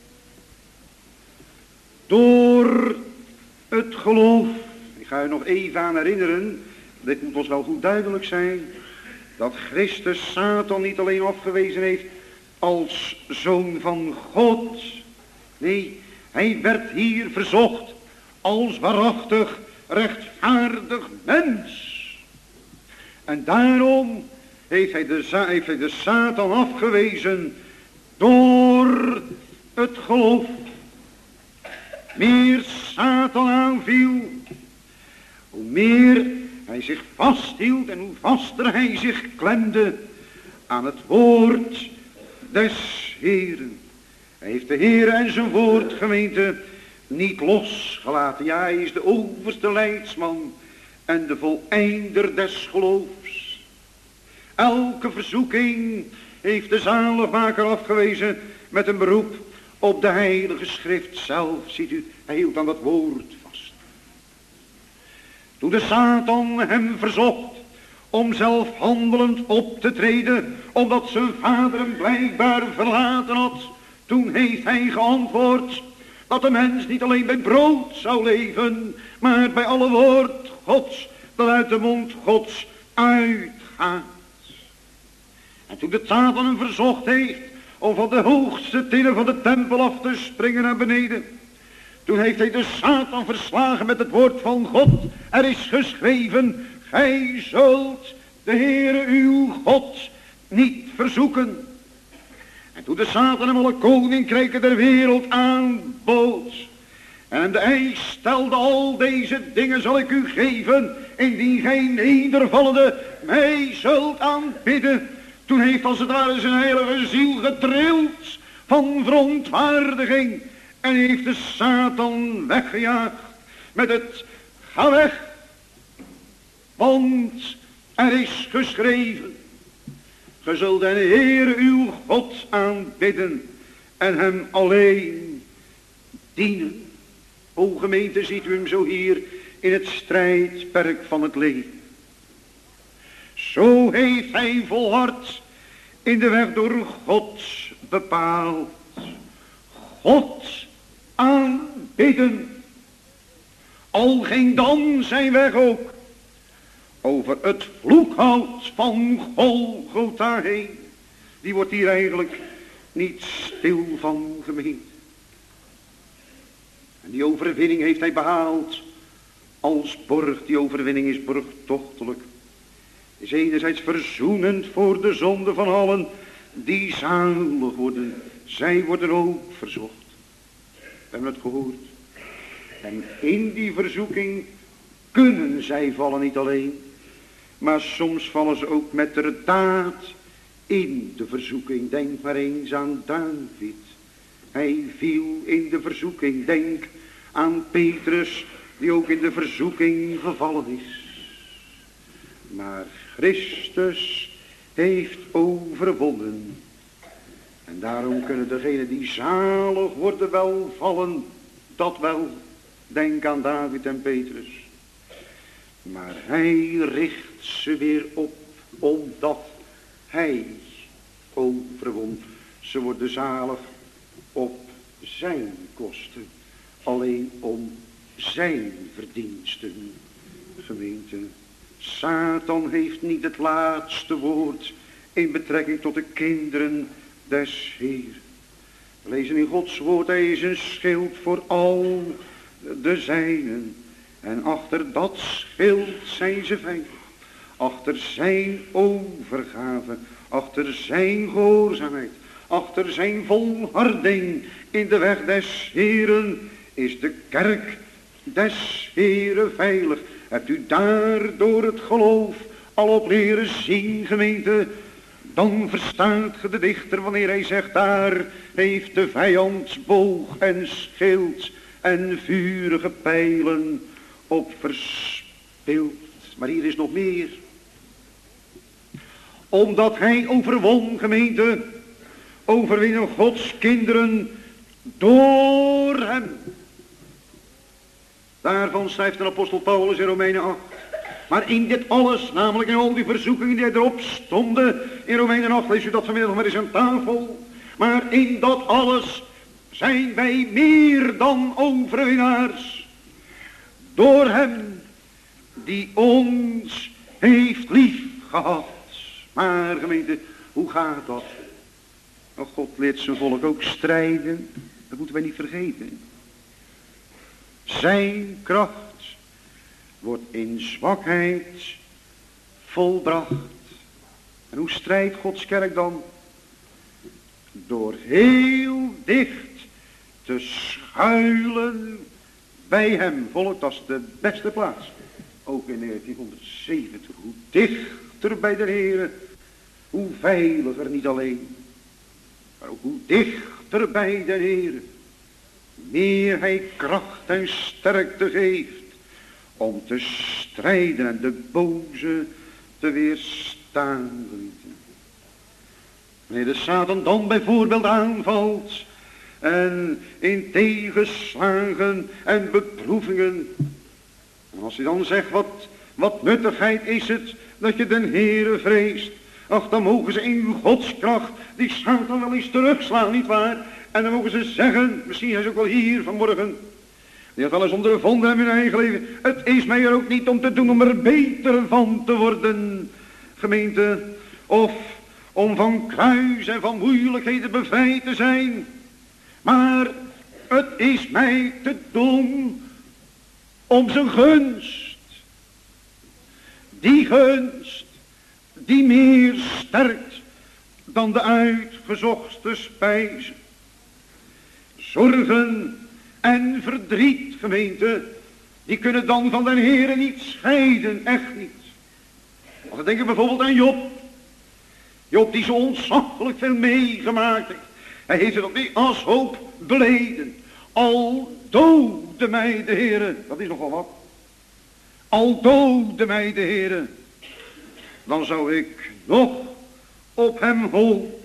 Door het geloof. Ik ga u nog even aan herinneren, dit moet ons wel goed duidelijk zijn, dat Christus Satan niet alleen afgewezen heeft als zoon van God. Nee, hij werd hier verzocht als waarachtig rechtvaardig mens. En daarom heeft hij de, heeft hij de Satan afgewezen door het geloof. meer Satan aanviel, hoe meer hij zich vasthield en hoe vaster hij zich klemde aan het woord des Heeren. Hij heeft de Heer en zijn woord, gemeente, niet losgelaten. Ja, hij is de overste leidsman en de voleinder des geloofs. Elke verzoeking heeft de zaligmaker afgewezen met een beroep op de heilige schrift zelf. Ziet u, hij hield aan dat woord vast. Toen de Satan hem verzocht om zelf handelend op te treden, omdat zijn vader hem blijkbaar verlaten had, toen heeft hij geantwoord dat de mens niet alleen bij brood zou leven, maar bij alle woord Gods dat uit de mond Gods uitgaat. En toen de Satan hem verzocht heeft om van de hoogste tinnen van de tempel af te springen naar beneden, toen heeft hij de Satan verslagen met het woord van God. Er is geschreven, gij zult de Heere uw God niet verzoeken. En toen de Satan hem alle koninkrijken der wereld aanbood en hem de eis stelde, al deze dingen zal ik u geven, indien gij nedervallende mij zult aanbidden. Toen heeft als het ware zijn heilige ziel getrild van verontwaardiging en heeft de Satan weggejaagd met het ga weg, want er is geschreven, ge zult de Heere uw God aanbidden en hem alleen dienen. O gemeente, ziet u hem zo hier in het strijdperk van het leven. Zo heeft hij volhard in de weg door God bepaald. God aanbidden. Al ging dan zijn weg ook over het vloekhout van Golgotha heen. Die wordt hier eigenlijk niet stil van, gemeente. En die overwinning heeft hij behaald als borg. Die overwinning is borgtochtelijk. Is enerzijds verzoenend voor de zonde van allen die zalig worden. Zij worden ook verzocht. We hebben het gehoord. En in die verzoeking kunnen zij vallen niet alleen, maar soms vallen ze ook met de daad in de verzoeking. Denk maar eens aan David. Hij viel in de verzoeking. Denk aan Petrus, die ook in de verzoeking gevallen is. Maar Christus heeft overwonnen. En daarom kunnen degenen die zalig worden wel vallen. Dat wel. Denk aan David en Petrus. Maar hij richt ze weer op, omdat hij overwon. Ze worden zalig op zijn kosten. Alleen om zijn verdiensten, gemeente. Satan heeft niet het laatste woord in betrekking tot de kinderen des Heeren. We lezen in Gods woord, hij is een schild voor al de zijnen. En achter dat schild zijn ze veilig. Achter zijn overgave, achter zijn gehoorzaamheid, achter zijn volharding in de weg des Heeren is de kerk des Heeren veilig. Hebt u daar door het geloof al op leren zien, gemeente? Dan verstaat ge de dichter wanneer hij zegt, daar heeft de vijand boog en schild en vurige pijlen op verspild. Maar hier is nog meer. Omdat hij overwon, gemeente, overwinnen Gods kinderen door hem. Daarvan schrijft de apostel Paulus in Romeinen acht. Maar in dit alles, namelijk in al die verzoekingen die erop stonden, in Romeinen acht, lees u dat vanmiddag maar eens aan tafel. Maar in dat alles zijn wij meer dan overwinnaars. Door hem die ons heeft lief gehad. Maar gemeente, hoe gaat dat? Nou, God leert zijn volk ook strijden. Dat moeten wij niet vergeten. Zijn kracht wordt in zwakheid volbracht. En hoe strijdt Gods kerk dan? Door heel dicht te schuilen bij hem. Volk, dat is de beste plaats. Ook in negentienhonderdzeventig, hoe dichter bij de Heere, hoe veiliger niet alleen, maar ook hoe dichter bij de Heere, meer hij kracht en sterkte geeft om te strijden en de boze te weerstaan. Wanneer de Satan dan bijvoorbeeld aanvalt en in tegenslagen en beproevingen, en als hij dan zegt, wat, wat nuttigheid is het dat je den Heere vreest, ach, dan mogen ze in uw godskracht die Satan wel eens terugslaan, nietwaar? En dan mogen ze zeggen, misschien is hij ook wel hier vanmorgen, die had wel eens ondervonden in hun eigen leven, het is mij er ook niet om te doen om er beter van te worden, gemeente, of om van kruis en van moeilijkheden bevrijd te zijn, maar het is mij te doen om zijn gunst, die gunst die meer sterkt dan de uitgezochte spijs. Zorgen en verdriet, gemeente, die kunnen dan van den Heere niet scheiden, echt niet. Als we denken bijvoorbeeld aan Job. Job die zo ontzaglijk veel meegemaakt heeft. Hij heeft het op die ashoop beleden. Al doodde mij de Heere, dat is nogal wat. Al doodde mij de Heere, dan zou ik nog op hem hopen.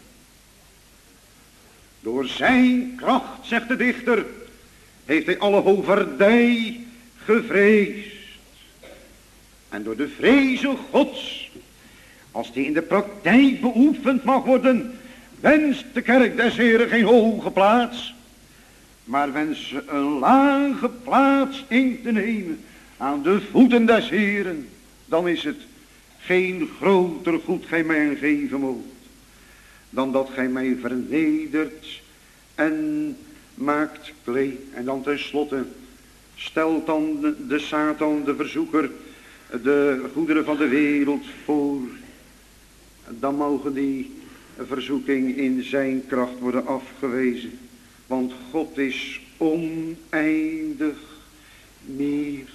Door zijn kracht, zegt de dichter, heeft hij alle hoverdij gevreesd. En door de vrezen Gods, als die in de praktijk beoefend mag worden, wenst de kerk des Heren geen hoge plaats, maar wenst ze een lage plaats in te nemen aan de voeten des Heren. Dan is het geen groter goed gij mij geven moogt, dan dat gij mij vernedert en maakt klein. En dan tenslotte stelt dan de, de Satan, de verzoeker, de goederen van de wereld voor. Dan mogen die verzoeking in zijn kracht worden afgewezen. Want God is oneindig meer.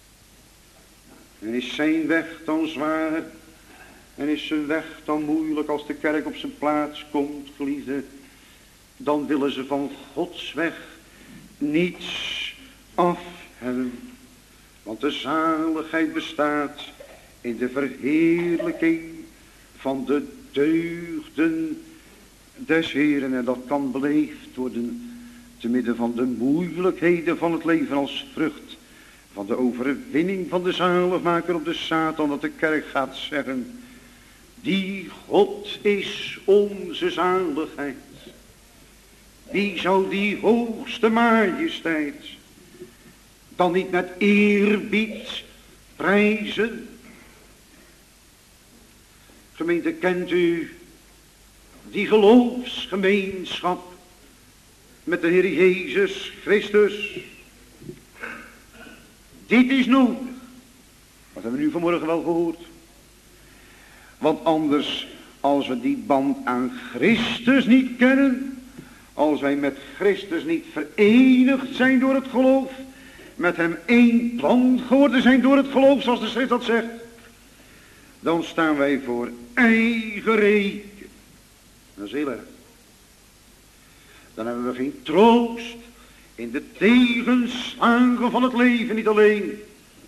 En is zijn weg dan zwaar, en is zijn weg dan moeilijk als de kerk op zijn plaats komt, geliefde, dan willen ze van Gods weg niets af hebben. Want de zaligheid bestaat in de verheerlijking van de deugden des Heren. En dat kan beleefd worden te midden van de moeilijkheden van het leven als vrucht van de overwinning van de zaligmaker op de Satan, dat de kerk gaat zeggen, die God is onze zaligheid. Wie zou die hoogste majesteit dan niet met eerbied prijzen? Gemeente, kent u die geloofsgemeenschap met de Heer Jezus Christus? Dit is nodig. Wat hebben we nu vanmorgen wel gehoord? Want anders, als we die band aan Christus niet kennen, als wij met Christus niet verenigd zijn door het geloof, met hem één plan geworden zijn door het geloof, zoals de schrift dat zegt, dan staan wij voor eigen reken. Dat is heel erg. Dan hebben we geen troost in de tegenslagen van het leven, niet alleen.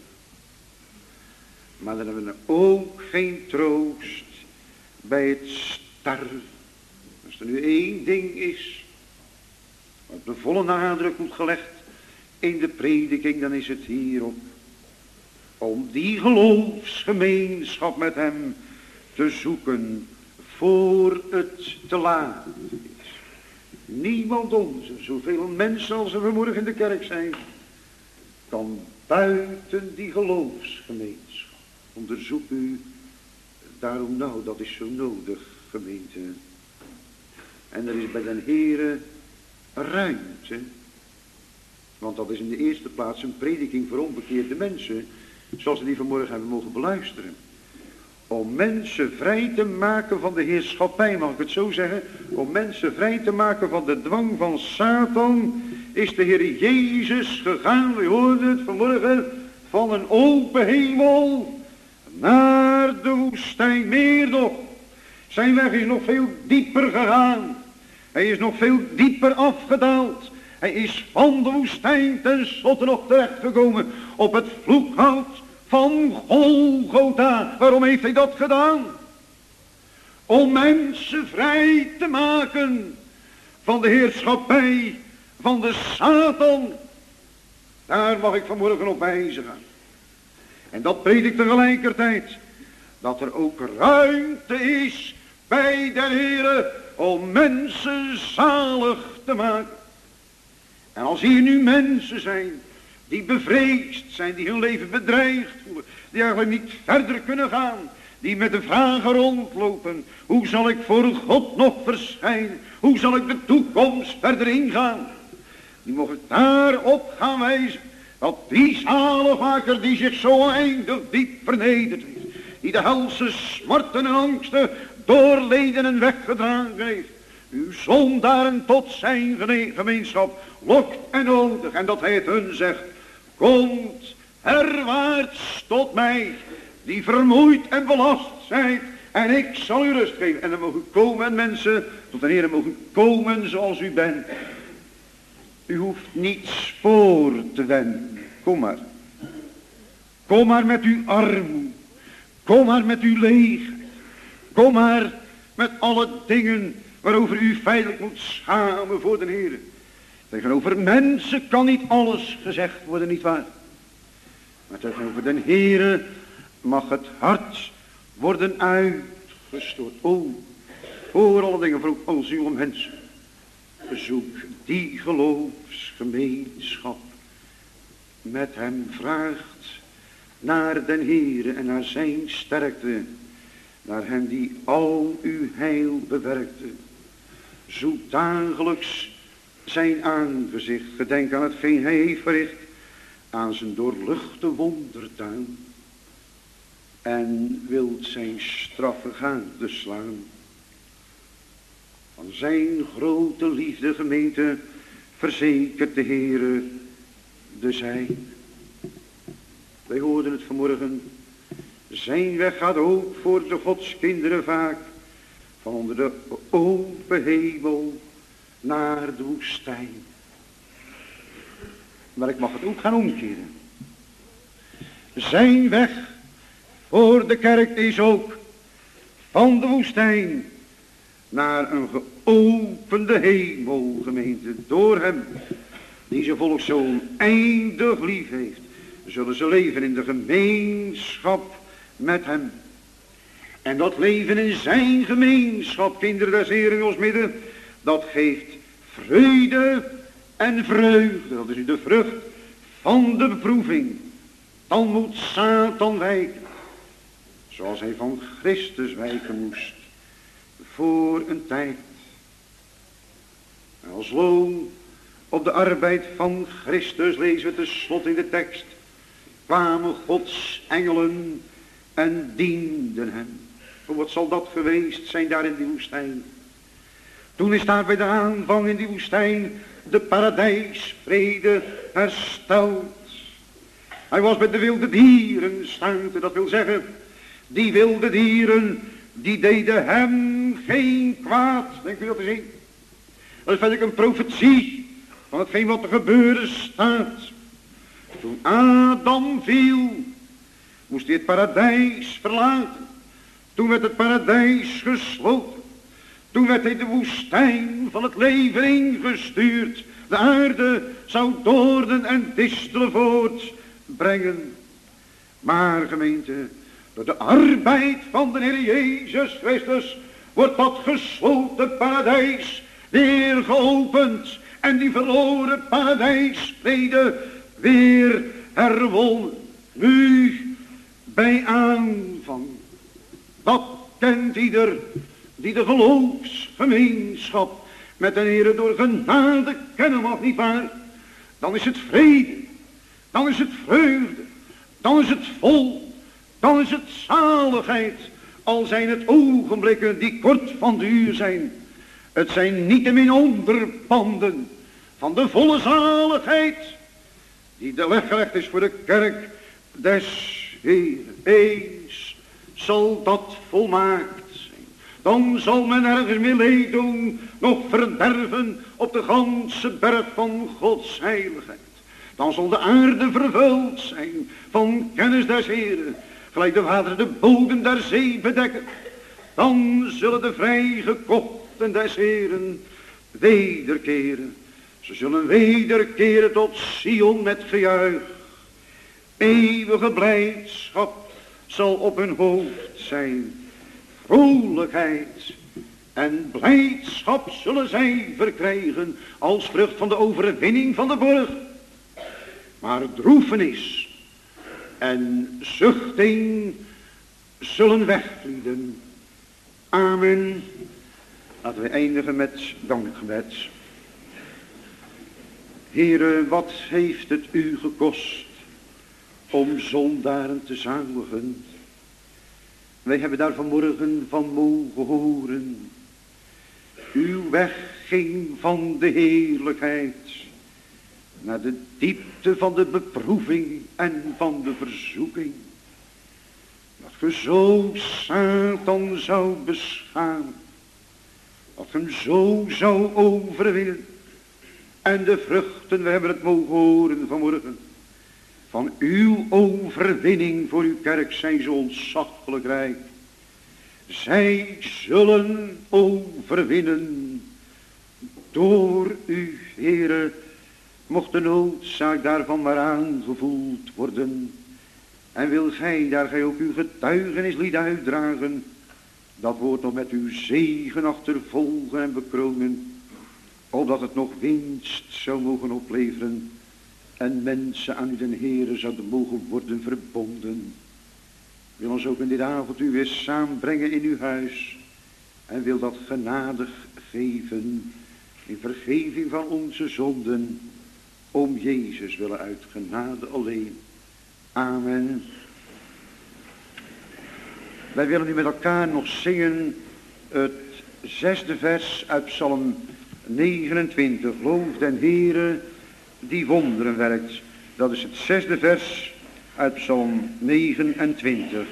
Maar dan hebben we ook geen troost bij het sterven. Als er nu één ding is, wat de volle nadruk moet gelegd in de prediking, dan is het hierop. Om die geloofsgemeenschap met hem te zoeken voor het te laat is. Niemand onze, zoveel mensen als er vanmorgen in de kerk zijn, kan buiten die geloofsgemeenschap. Onderzoek u daarom nou, dat is zo nodig, gemeente. En er is bij den Heere ruimte. Want dat is in de eerste plaats een prediking voor onbekeerde mensen, zoals we die vanmorgen hebben mogen beluisteren. om mensen vrij te maken van de heerschappij, mag ik het zo zeggen, om mensen vrij te maken van de dwang van Satan, is de Heer Jezus gegaan, we hoorden het vanmorgen, van een open hemel naar de woestijn. Meer nog, zijn weg is nog veel dieper gegaan. Hij is nog veel dieper afgedaald. Hij is van de woestijn ten slotte nog terechtgekomen op het vloekhout van Golgotha. Waarom heeft hij dat gedaan? Om mensen vrij te maken van de heerschappij van de Satan. Daar mag ik vanmorgen op wijzigen. En dat predik tegelijkertijd dat er ook ruimte is bij de Heere om mensen zalig te maken. En als hier nu mensen zijn die bevreesd zijn, die hun leven bedreigd voelen, die eigenlijk niet verder kunnen gaan, die met de vragen rondlopen: hoe zal ik voor God nog verschijnen? Hoe zal ik de toekomst verder ingaan? Die mogen daarop gaan wijzen dat die zaligmaker die zich zo eindig diep vernederd heeft, die de helse smarten en angsten doorleden en weggedragen heeft, uw zondaren tot zijn gemeenschap lokt en nodig, en dat hij het hun zegt: komt herwaarts tot mij, die vermoeid en belast zijt, en ik zal u rust geven. En dan mogen komen mensen, tot de Heer mogen komen zoals u bent. U hoeft niets voor te wenden. Kom maar. Kom maar met uw armoede. Kom maar met uw leegheid. Kom maar met alle dingen waarover u feitelijk moet schamen voor de Heer. Tegenover mensen kan niet alles gezegd worden, nietwaar? Maar tegenover de Heer mag het hart worden uitgestort. O, voor alle dingen, voor al uw mensen. Zoek die geloofsgemeenschap met hem, vraagt naar den Heere en naar zijn sterkte, naar hem die al uw heil bewerkte. Zoek dagelijks zijn aangezicht, gedenk aan hetgeen hij heeft verricht, aan zijn doorluchte wondertuin, en wilt zijn straffe gade slaan. Van zijn grote liefde, gemeente, verzekert de Heere de zijn. Wij hoorden het vanmorgen. Zijn weg gaat ook voor de Godskinderen vaak van onder de open hemel naar de woestijn. Maar ik mag het ook gaan omkeren. Zijn weg voor de kerk is ook van de woestijn naar een geopende hemel, gemeente. Door hem die zijn volk zo oneindig lief heeft, zullen ze leven in de gemeenschap met hem. En dat leven in zijn gemeenschap, kinderen des Heeren in ons midden, dat geeft vrede en vreugde. Dat is nu de vrucht van de beproeving. Dan moet Satan wijken, zoals hij van Christus wijken moest, voor een tijd. En als loon op de arbeid van Christus, lezen we tenslotte in de tekst, kwamen Gods engelen en dienden hem. Oh, wat zal dat geweest zijn daar in die woestijn? Toen is daar bij de aanvang in die woestijn de paradijsvrede hersteld. Hij was met de wilde dieren stuiten, dat wil zeggen, die wilde dieren, die deden hem geen kwaad. Denk u dat eens in? Dat is feitelijk een profetie van hetgeen wat er gebeuren staat. Toen Adam viel, moest hij het paradijs verlaten. Toen werd het paradijs gesloten. Toen werd hij de woestijn van het leven ingestuurd. De aarde zou doornen en distelen voortbrengen. Maar gemeente, door de arbeid van de Heer Jezus Christus wordt dat gesloten paradijs weer geopend. En die verloren paradijsvrede weer herwonnen. Nu bij aanvang. Dat kent ieder die de geloofsgemeenschap met de Heere door genade kennen mag, niet waar? Dan is het vrede, dan is het vreugde, dan is het vol, dan is het zaligheid, Al zijn het ogenblikken die kort van duur zijn. Het zijn niettemin onderpanden van de volle zaligheid die de leg gelegd is voor de kerk des Heeren. Eens zal dat volmaakt zijn. Dan zal men ergens meer leed doen, nog verderven op de ganse berg van Gods heiligheid. Dan zal de aarde vervuld zijn van kennis des Heeren, gelijk de wateren de bodem der zee bedekken. Dan zullen de vrijgekochten des Heeren wederkeren. Ze zullen wederkeren tot Sion met gejuich. Eeuwige blijdschap zal op hun hoofd zijn. Vrolijkheid en blijdschap zullen zij verkrijgen als vrucht van de overwinning van de borg. Maar droefenis en zuchting zullen wegvlieden. Amen. Laten we eindigen met dankgebed. Heere, wat heeft het u gekost om zondaren te zaligen? Wij hebben daar vanmorgen van mogen horen. Uw weg ging van de heerlijkheid naar de diepte van de beproeving en van de verzoeking. Dat ge zo Satan zou beschamen. Dat ge hem zo zou overwinnen. En de vruchten, we hebben het mogen horen vanmorgen, van uw overwinning voor uw kerk zijn zo ontzaglijk rijk. Zij zullen overwinnen door u, Heere, mocht de noodzaak daarvan maar aangevoeld worden. En wil gij, daar gij ook uw getuigenislied uitdragen, dat woord nog met uw zegen achtervolgen en bekronen, opdat het nog winst zou mogen opleveren en mensen aan u den Heere zouden mogen worden verbonden. Wil ons ook in dit avond u weer samenbrengen in uw huis en wil dat genadig geven in vergeving van onze zonden, om Jezus willen uit genade alleen. Amen. Wij willen nu met elkaar nog zingen het zesde vers uit Psalm negenentwintig. Loof den Heere die wonderen werkt. Dat is het zesde vers uit Psalm negenentwintig.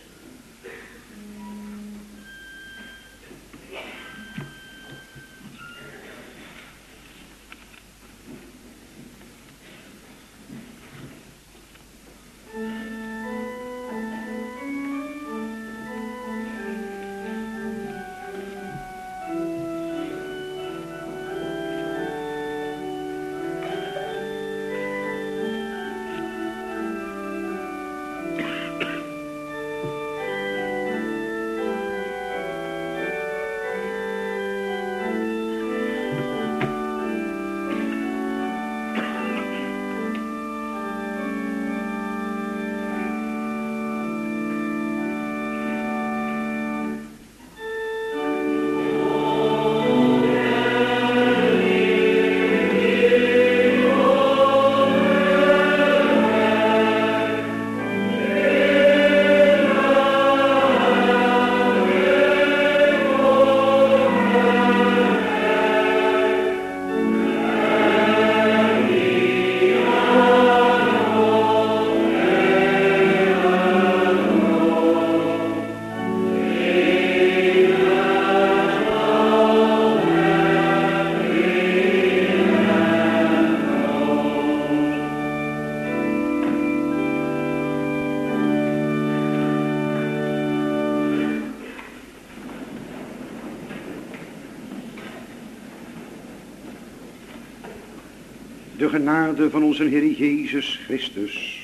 De genade van onze Heer Jezus Christus,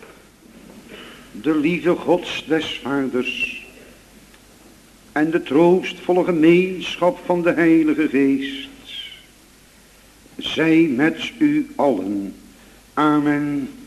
de liefde Gods des Vaders en de troostvolle gemeenschap van de Heilige Geest, zij met u allen. Amen.